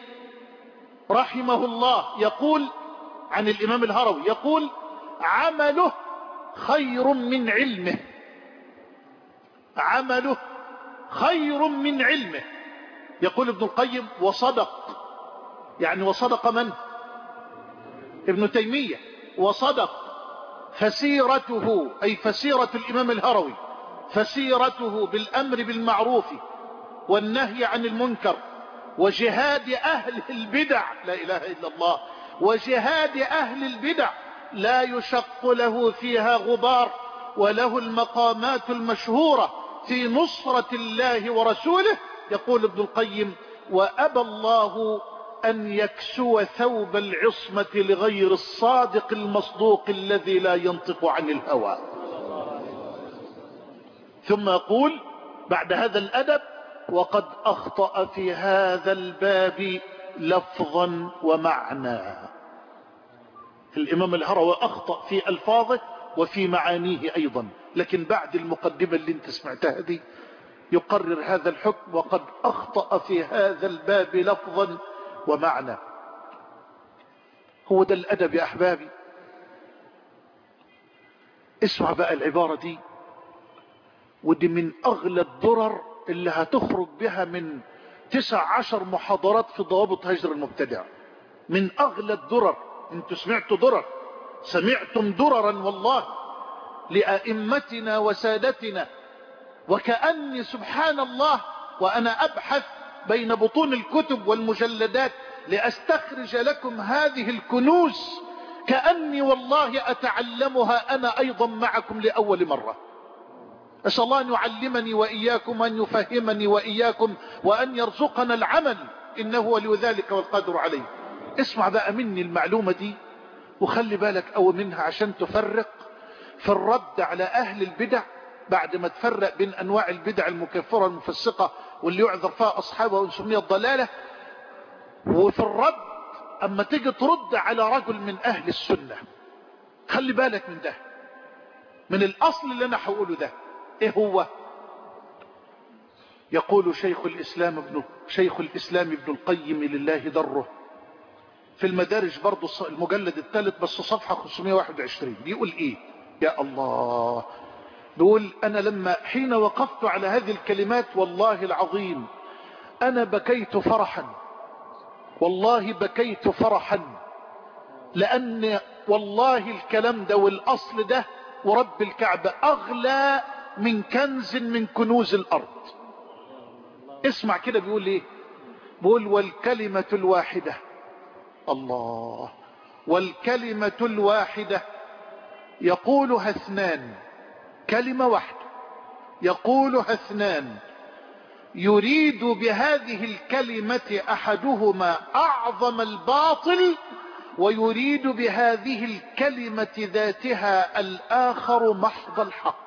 رحمه الله يقول عن الإمام الهروي، يقول عمله خير من علمه، عمله خير من علمه. يقول ابن القيم وصدق، يعني وصدق من؟ ابن تيمية. وصدق فسيرته، أي فسيرة الإمام الهروي، فسيرته بالأمر بالمعروف والنهي عن المنكر وجهاد أهل البدع، لا إله إلا الله، وجهاد أهل البدع لا يشق له فيها غبار، وله المقامات المشهورة في نصرة الله ورسوله. يقول ابن القيم وأبى الله أن يكسو ثوب العصمة لغير الصادق المصدوق الذي لا ينطق عن الهوى. ثم يقول بعد هذا الأدب وقد أخطأ في هذا الباب لفظا ومعنى. الإمام الهروي أخطأ في ألفاظه وفي معانيه أيضا، لكن بعد المقدمة اللي انت سمعتها دي يقرر هذا الحكم وقد أخطأ في هذا الباب لفظا ومعنى. هو ده الأدب يا أحبابي. اسمع بقى العبارة دي، ودي من أغلى الدرر اللي هتخرج بها من 19 محاضرات في ضوابط هجر المبتدع. من أغلى الدرر. انتوا سمعتوا درر، سمعتم دررا والله لأئمتنا وسادتنا. وكأني سبحان الله وأنا أبحث بين بطون الكتب والمجلدات لأستخرج لكم هذه الكنوز، كأني والله أتعلمها أنا أيضا معكم لأول مرة. أسأل الله أن يعلمني وإياكم وأن يفهمني وإياكم وأن يرزقنا العمل، إنه ولي ذلك والقادر عليه. اسمع بقى مني المعلومة دي وخلي بالك أو منها عشان تفرق في الرد على أهل البدع، بعد ما تفرق بين أنواع البدع المكفرة المفسقة واللي يعذر فيها أصحابها ونسميها الضلالة، وفي الرد أما تيجي ترد على رجل من أهل السنة. خلي بالك من ده، من الأصل اللي أنا هقوله ده. إيه هو؟ يقول شيخ الإسلام ابن القيم لله دره في المدارج برضو المجلد الثالث بس صفحة 521 بيقول إيه؟ يا الله، بيقول أنا لما حين وقفت على هذه الكلمات والله العظيم أنا بكيت فرحا، والله بكيت فرحا، لأن والله الكلام ده والأصل ده ورب الكعبة أغلى من كنز من كنوز الأرض. اسمع كده بيقول إيه؟ بيقول والكلمة الواحدة، الله، والكلمة الواحدة يقولها اثنان، كلمة واحدة يقولها اثنان، يريد بهذه الكلمة أحدهما أعظم الباطل، ويريد بهذه الكلمة ذاتها الآخر محض الحق.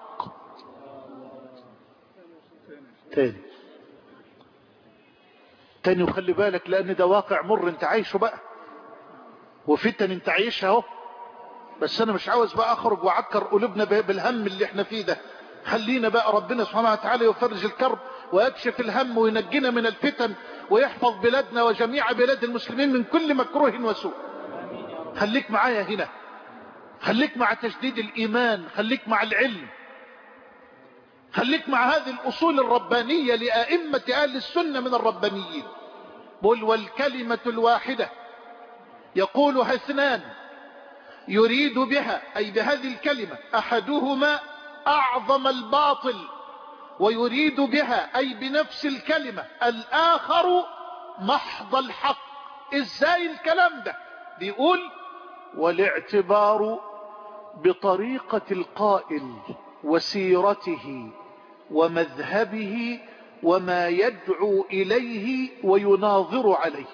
تاني وخلي بالك، لأن ده واقع مر انت عايشه بقى، وفتن انت عايشها اهو. بس انا مش عاوز بقى اخرج وعكر قلوبنا بالهم اللي احنا فيه ده. خلينا بقى ربنا سبحانه وتعالى يفرج الكرب ويكشف الهم وينجينا من الفتن ويحفظ بلادنا وجميع بلاد المسلمين من كل مكروه وسوء. خليك معايا هنا، خليك مع تجديد الإيمان، خليك مع العلم، خليك مع هذه الأصول الربانية لأئمة أهل السنة من الربانيين. قل والكلمة الواحدة يقولها اثنان، يريد بها أي بهذه الكلمة أحدهما أعظم الباطل، ويريد بها أي بنفس الكلمة الآخر محض الحق. إزاي الكلام ده؟ بيقول والاعتبار بطريقة القائل وسيرته ومذهبه وما يدعو إليه ويناظر عليه.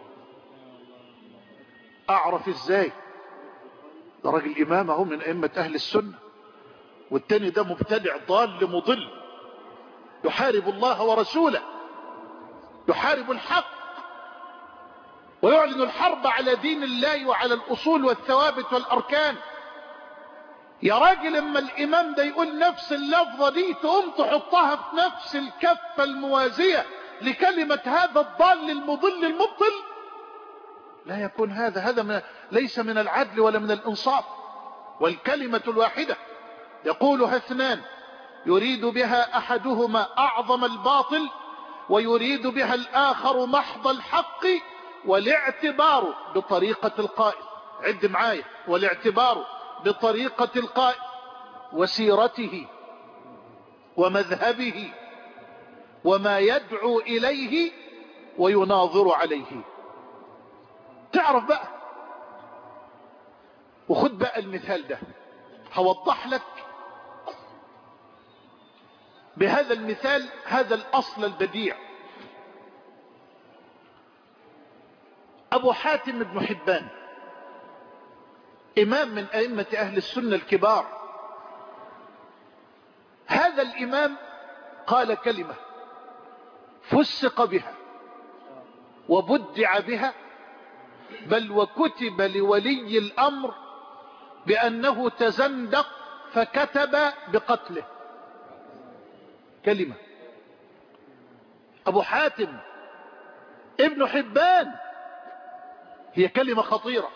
أعرف إزاي؟ ده راجل إمام اهو من أئمة أهل السنة، والتاني ده مبتدع ضال مضل يحارب الله ورسوله، يحارب الحق ويعلن الحرب على دين الله وعلى الأصول والثوابت والأركان. يا راجل اما الإمام ده يقول نفس اللفظة دي تقوم تحطها في نفس الكفة الموازية لكلمة هذا الضال المضل المبطل؟ لا يكون هذا ليس من العدل ولا من الإنصاف. والكلمة الواحدة يقولها اثنان يريد بها أحدهما أعظم الباطل ويريد بها الآخر محض الحق، والاعتبار بطريقة القائل، عد معايا، والاعتبار بطريقة القائل وسيرته ومذهبه وما يدعو إليه ويناظر عليه. تعرف بقى، وخد بقى المثال ده، هوضح لك بهذا المثال هذا الأصل البديع. أبو حاتم بن حبان إمام من أئمة أهل السنة الكبار. هذا الإمام قال كلمة فسق بها وبدع بها، بل وكتب لولي الأمر بأنه تزندق فكتب بقتله. كلمة أبو حاتم ابن حبان، هي كلمة خطيرة.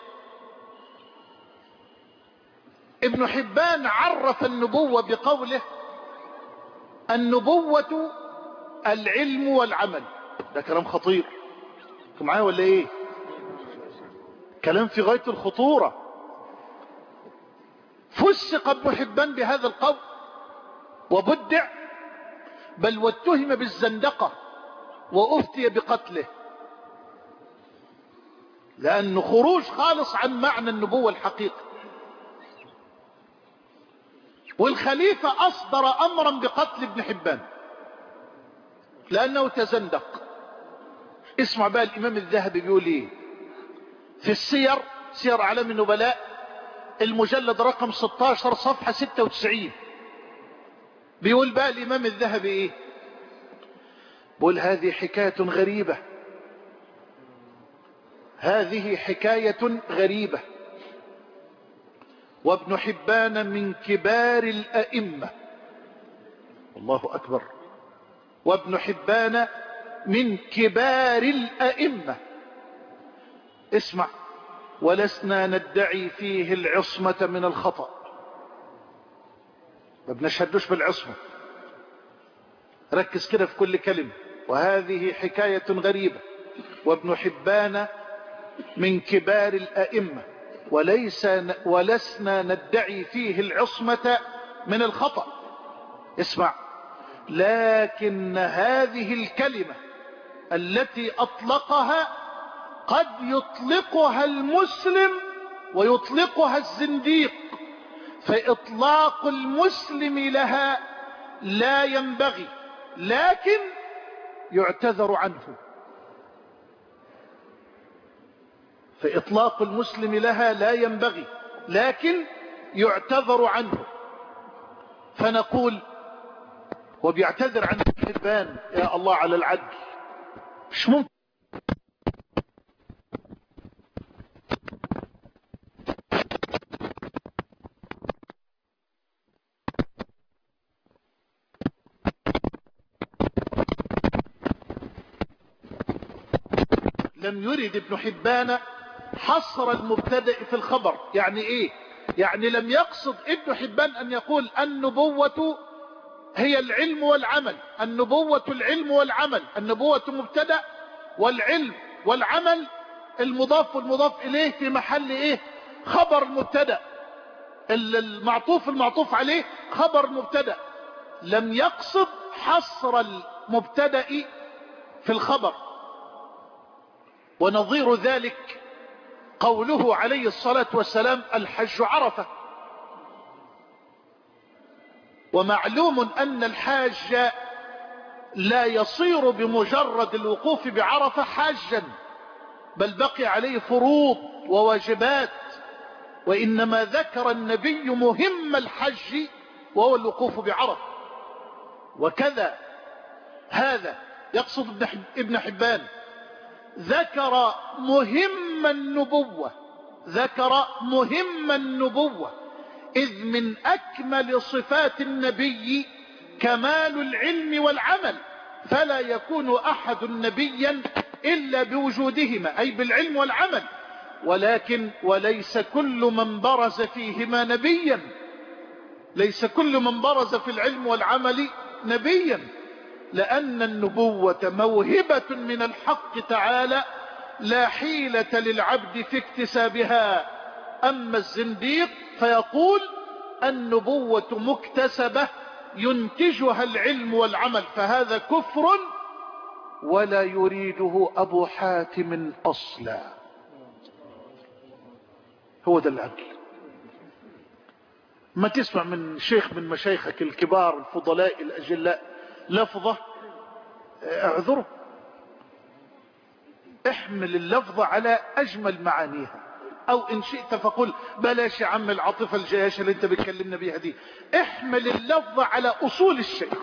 ابن حبان عرف النبوة بقوله: النبوة العلم والعمل. ده كلام خطير، انتوا معايا ولا ايه؟ كلام في غاية الخطورة. فسق ابن حبان بهذا القول وبدع، بل واتهم بالزندقة وأفتي بقتله، لأنه خروج خالص عن معنى النبوة الحقيقي. والخليفة أصدر أمرا بقتل ابن حبان لأنه تزندق. اسمع بقى الإمام الذهبي بيقول ايه في السير، سير أعلام النبلاء، المجلد رقم 16 صفحة 96. بيقول بقى الإمام الذهبي ايه؟ بيقول: هذه حكاية غريبة، هذه حكاية غريبة، وابن حبان من كبار الأئمة. الله أكبر. وابن حبان من كبار الأئمة. اسمع: ولسنا ندعي فيه العصمة من الخطأ، ما بنشهدوش بالعصمة. ركز كده في كل كلمة. وهذه حكاية غريبة، وابن حبان من كبار الأئمة، ولسنا ندعي فيه العصمة من الخطأ. اسمع: لكن هذه الكلمة التي أطلقها قد يطلقها المسلم ويطلقها الزنديق، فإطلاق المسلم لها لا ينبغي، لكن يعتذر عنه. فإطلاق المسلم لها لا ينبغي، لكن يعتذر عنه. فنقول، وبيعتذر عن ابن حبان، يا الله على العدل، مش ممكن. لم يرد ابن حبان حصر المبتدأ في الخبر. يعني ايه؟ يعني لم يقصد ابن حبان ان يقول النبوة هي العلم والعمل، النبوة العلم والعمل، النبوة مبتدأ والعلم والعمل المضاف والمضاف اليه في محل ايه؟ خبر المبتدأ، المعطوف عليه خبر المبتدأ. لم يقصد حصر المبتدأ في الخبر. ونظير ذلك قوله عليه الصلاة والسلام: الحج عرفة. ومعلوم أن الحاج لا يصير بمجرد الوقوف بعرفة حاجا، بل بقي عليه فروض وواجبات، وإنما ذكر النبي مهم الحج وهو الوقوف بعرفة. وكذا هذا يقصد ابن حبان ذكر مهم النبوة، ذكر مهم النبوة، إذ من أكمل صفات النبي كمال العلم والعمل، فلا يكون أحد نبيا إلا بوجودهما، أي بالعلم والعمل. ولكن وليس كل من برز فيهما نبيا، ليس كل من برز في العلم والعمل نبيا، لأن النبوة موهبة من الحق تعالى لا حيلة للعبد في اكتسابها. أما الزنديق فيقول النبوة مكتسبة ينتجها العلم والعمل، فهذا كفر ولا يريده أبو حاتم أصلا. هو ده العدل. ما تسمع من شيخ من مشايخك الكبار الفضلاء الأجلاء لفظة اعذره، احمل اللفظة على أجمل معانيها، أو إن شئت فقل بلاش يا عم العاطفة الجياشة اللي انت بتكلمنا بيها دي، احمل اللفظة على أصول الشيخ.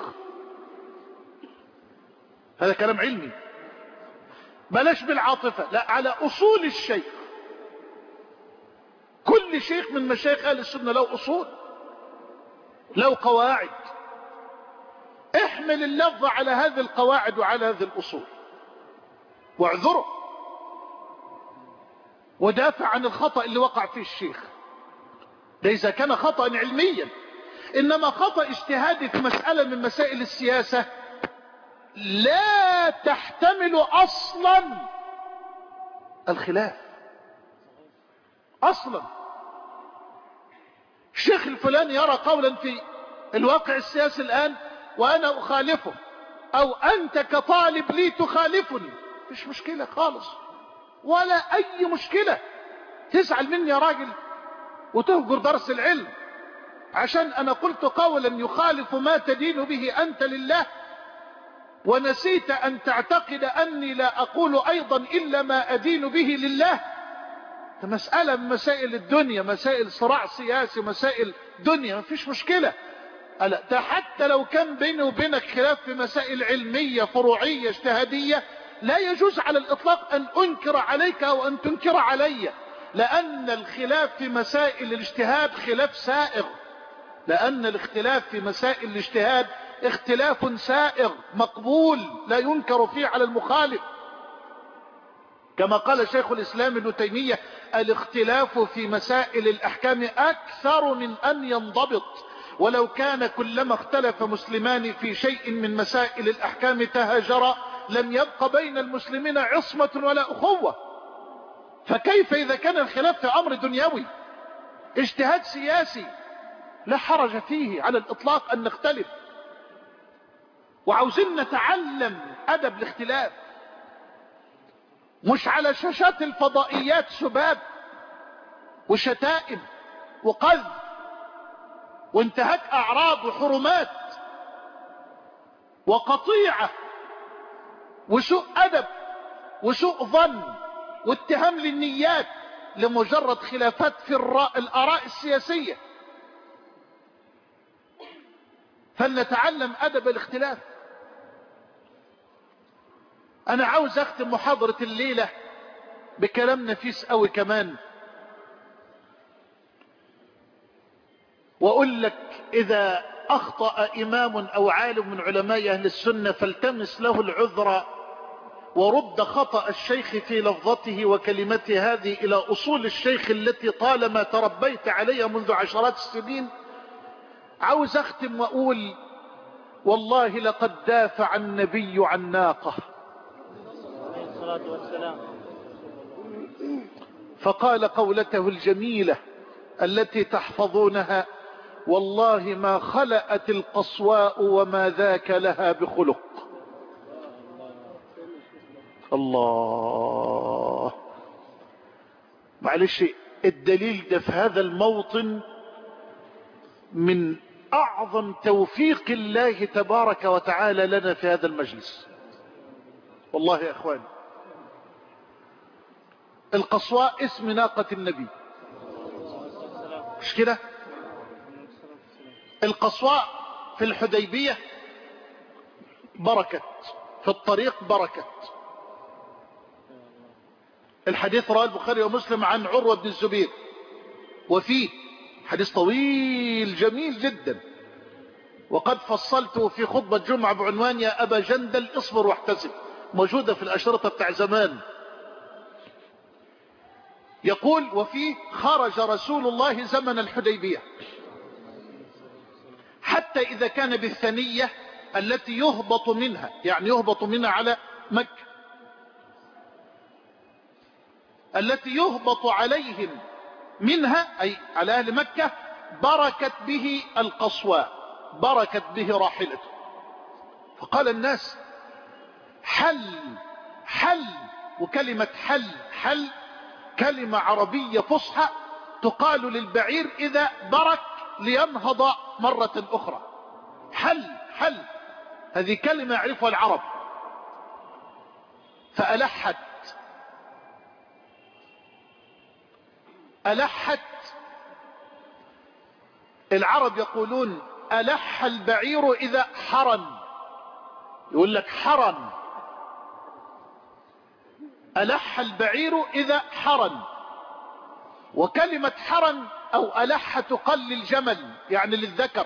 هذا كلام علمي، بلاش بالعاطفة، لا، على أصول الشيخ. كل شيخ من مشايخ أهل السنة له أصول، له قواعد. احمل اللفظة على هذه القواعد وعلى هذه الأصول واعذره، ودافع عن الخطأ اللي وقع فيه الشيخ. ده إذا كان خطأ علميا، إنما خطأ اجتهادي في مسألة من مسائل السياسة لا تحتمل أصلا الخلاف أصلا. الشيخ الفلاني يرى قولا في الواقع السياسي الآن وأنا أخالفه، أو أنت كطالب لي تخالفني، مش مشكلة خالص ولا أي مشكلة. تزعل مني يا راجل وتهجر درس العلم عشان أنا قلت قولا يخالف ما تدين به أنت لله، ونسيت أن تعتقد أني لا أقول أيضا إلا ما أدين به لله. مسألة من مسائل الدنيا، مسائل صراع سياسي، مسائل دنيا، ما فيش مشكلة. ده حتى لو كان بيني وبينك خلاف في مسائل علمية فروعية اجتهادية، لا يجوز على الإطلاق أن أنكر عليك أو أن تنكر علي، لأن الخلاف في مسائل الاجتهاد خلاف سائغ، لأن الاختلاف في مسائل الاجتهاد اختلاف سائغ مقبول لا ينكر فيه على المخالف. كما قال شيخ الإسلام ابن تيمية: الاختلاف في مسائل الأحكام أكثر من أن ينضبط، ولو كان كلما اختلف مسلمان في شيء من مسائل الأحكام تهاجرا لم يبق بين المسلمين عصمة ولا أخوة. فكيف إذا كان الخلاف في أمر دنيوي اجتهاد سياسي لا حرج فيه على الإطلاق أن نختلف، وعاوزين نتعلم أدب الاختلاف، مش على شاشات الفضائيات سباب وشتائم وقذف وانتهاك أعراض وحرمات وقطيعة وسوء أدب وسوء ظن واتهام للنيات لمجرد خلافات في الآراء السياسية. فلنتعلم أدب الاختلاف. أنا عاوز أختم محاضرة الليلة بكلام نفيس قوي كمان، وأقول لك إذا أخطأ إمام أو عالم من علماء أهل السنة فالتمس له العذر، ورد خطأ الشيخ في لفظته وكلمته هذه إلى أصول الشيخ التي طالما تربيت عليها منذ عشرات السنين. عاوز أختم وأقول والله لقد دافع النبي عن ناقة فقال قولته الجميلة التي تحفظونها: والله ما خلأت القصواء وما ذاك لها بخلق. الله، معلش الدليل ده في هذا الموطن من أعظم توفيق الله تبارك وتعالى لنا في هذا المجلس. والله يا أخواني، القصواء اسم ناقة النبي، مش كده؟ القصواء في الحديبية بركت، في الطريق بركت. الحديث رواه البخاري ومسلم عن عروة بن الزبير، وفيه حديث طويل جميل جدا، وقد فصلته في خطبة جمعة بعنوان يا أبا جندل اصبر واحتسب، موجودة في الأشرطة بتاع زمان. يقول: وفيه خرج رسول الله زمن الحديبية حتى إذا كان بالثنية التي يهبط منها، يعني يهبط منها على مكة، التي يهبط عليهم منها أي على أهل مكة، بركت به القصواء، بركت به راحلته. فقال الناس حل. وكلمة حل كلمة عربية فصحى تقال للبعير إذا برك لينهض مرة أخرى. حل هذه كلمة يعرفها العرب. فألحت العرب يقولون ألح البعير إذا حرن، يقول لك حرن، ألح البعير إذا حرن. وكلمة حرن أو ألح تقل للجمل يعني للذكر،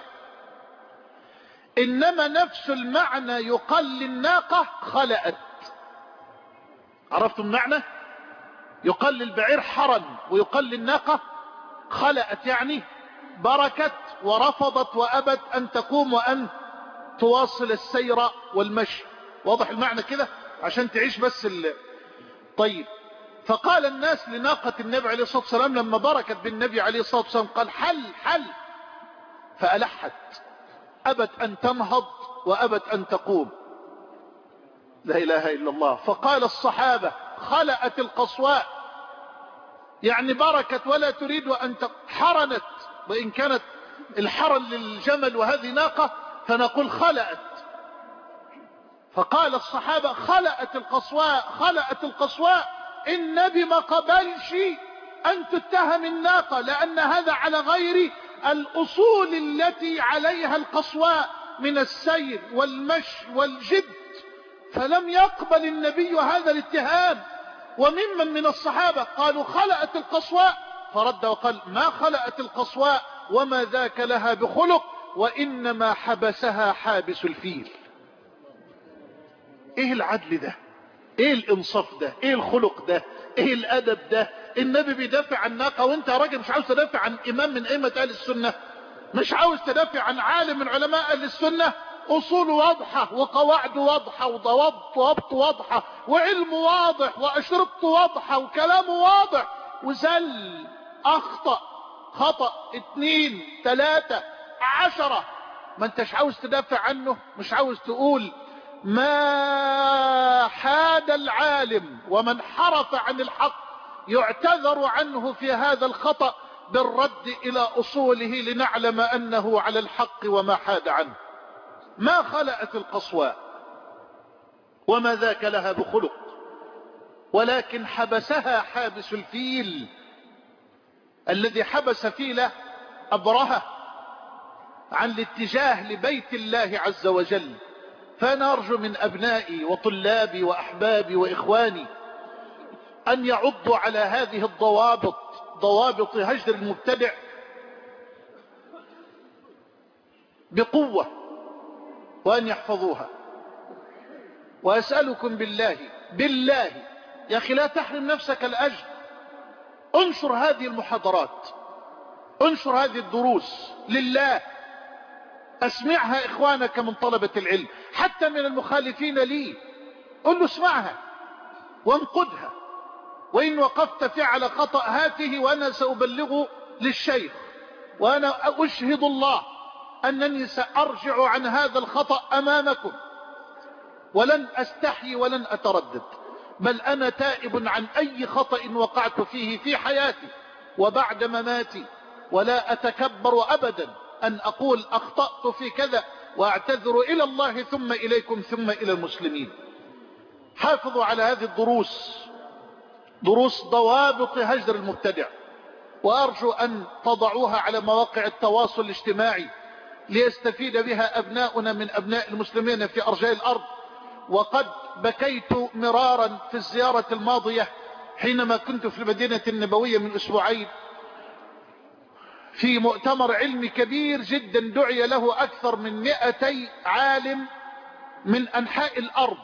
إنما نفس المعنى يقل للناقة خلأت. عرفتم معنى؟ يقل للبعير حرن ويقل للناقة خلأت، يعني بركت ورفضت وأبت أن تقوم وأن تواصل السير والمشي. واضح المعنى كده عشان تعيش بس طيب. فقال الناس لناقة النبي عليه الصلاة والسلام لما بركت بالنبي عليه الصلاة والسلام قال حل، فألحت، أبت أن تنهض وأبت أن تقوم. لا إله إلا الله. فقال الصحابة خلأت القصواء، يعني بركت ولا تريد أن حرنت، وإن كانت الحرن للجمل وهذه ناقة فنقول خلأت. فقال الصحابة خلأت القصواء، النبي ما قبلش أن تتهم الناقة، لأن هذا على غير الأصول التي عليها القصواء من السير والمشي والجد، فلم يقبل النبي هذا الاتهام. وممن من الصحابة قالوا خلأت القصواء، فرد وقال ما خلأت القصواء وما ذاك لها بخلق، وإنما حبسها حابس الفيل. ايه العدل ده؟ ايه الانصاف ده؟ ايه الخلق ده؟ ايه الادب ده؟ النبي بيدافع عن ناقة وانت يا راجل مش عاوز تدافع عن امام من ائمة اهل السنة، مش عاوز تدافع عن عالم من علماء اهل السنة، اصول واضحة وقواعد واضحة وضوابط واضحة وعلم واضح واشرطة واضحة وكلام واضح، وزل اخطأ خطأ 2 3 10 ما انتش عاوز تدافع عنه، مش عاوز تقول ما حاد العالم ومن حرف عن الحق يعتذر عنه في هذا الخطأ بالرد إلى أصوله لنعلم أنه على الحق وما حاد عنه. ما خلأت القصواء وما ذاك لها بخلق، ولكن حبسها حابس الفيل الذي حبس فيل أبرهة عن الاتجاه لبيت الله عز وجل. فأنا أرجو من أبنائي وطلابي وأحبابي وإخواني أن يعضوا على هذه الضوابط، ضوابط هجر المبتدع، بقوة، وأن يحفظوها. وأسألكم بالله يا أخي لا تحرم نفسك الأجر، انشر هذه المحاضرات، انشر هذه الدروس لله، اسمعها إخوانك من طلبة العلم، حتى من المخالفين لي قل له اسمعها وانقدها، وإن وقفت فعل خطأ هاته وأنا سأبلغه للشيخ، وأنا أشهد الله أنني سأرجع عن هذا الخطأ أمامكم، ولن أستحي ولن أتردد، بل أنا تائب عن أي خطأ وقعت فيه في حياتي وبعد مماتي، ولا أتكبر أبدا أن أقول أخطأت في كذا وأعتذر إلى الله ثم إليكم ثم إلى المسلمين. حافظوا على هذه الدروس، دروس ضوابط هجر المبتدع، وأرجو أن تضعوها على مواقع التواصل الاجتماعي ليستفيد بها أبناؤنا من أبناء المسلمين في أرجاء الأرض. وقد بكيت مرارا في الزيارة الماضية حينما كنت في المدينة النبوية من أسبوعين في مؤتمر علمي كبير جدا دعي له أكثر من 200 عالم من أنحاء الأرض،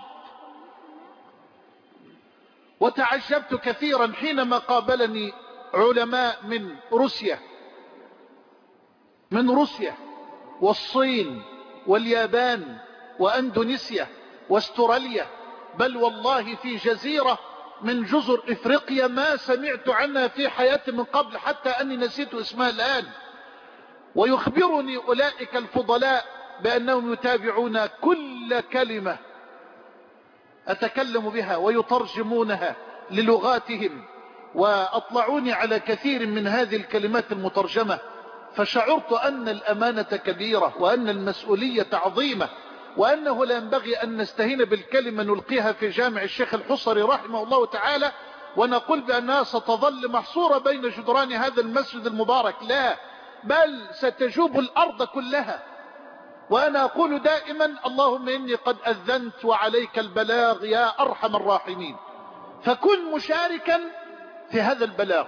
وتعجبت كثيرا حينما قابلني علماء من روسيا والصين واليابان وأندونيسيا واستراليا، بل والله في جزيرة من جزر إفريقيا ما سمعت عنها في حياتي من قبل، حتى أني نسيت اسمها الآن. ويخبرني أولئك الفضلاء بأنهم يتابعون كل كلمة أتكلم بها ويترجمونها للغاتهم، وأطلعوني على كثير من هذه الكلمات المترجمة، فشعرت أن الأمانة كبيرة وأن المسؤولية عظيمة، وأنه لا ينبغي أن نستهين بالكلمة نلقيها في جامع الشيخ الحصري رحمه الله تعالى ونقول بأنها ستظل محصورة بين جدران هذا المسجد المبارك، لا، بل ستجوب الأرض كلها. وأنا أقول دائما اللهم إني قد أذنت وعليك البلاغ يا أرحم الراحمين، فكن مشاركا في هذا البلاغ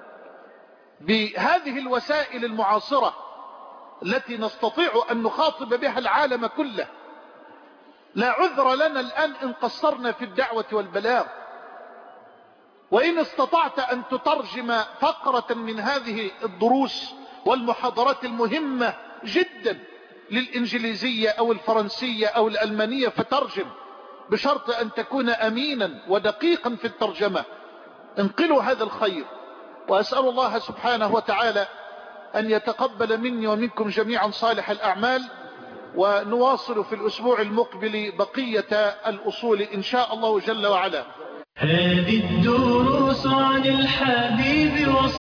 بهذه الوسائل المعاصرة التي نستطيع أن نخاطب بها العالم كله. لا عذر لنا الآن إن قصرنا في الدعوة والبلاغ، وإن استطعت أن تترجم فقرة من هذه الدروس والمحاضرات المهمة جدا للإنجليزية أو الفرنسية أو الألمانية فترجم، بشرط أن تكون أمينا ودقيقا في الترجمة. انقلوا هذا الخير، وأسأل الله سبحانه وتعالى أن يتقبل مني ومنكم جميعا صالح الأعمال، ونواصل في الأسبوع المقبل بقية الأصول إن شاء الله جل وعلا. هذه الدروس عن الحبيب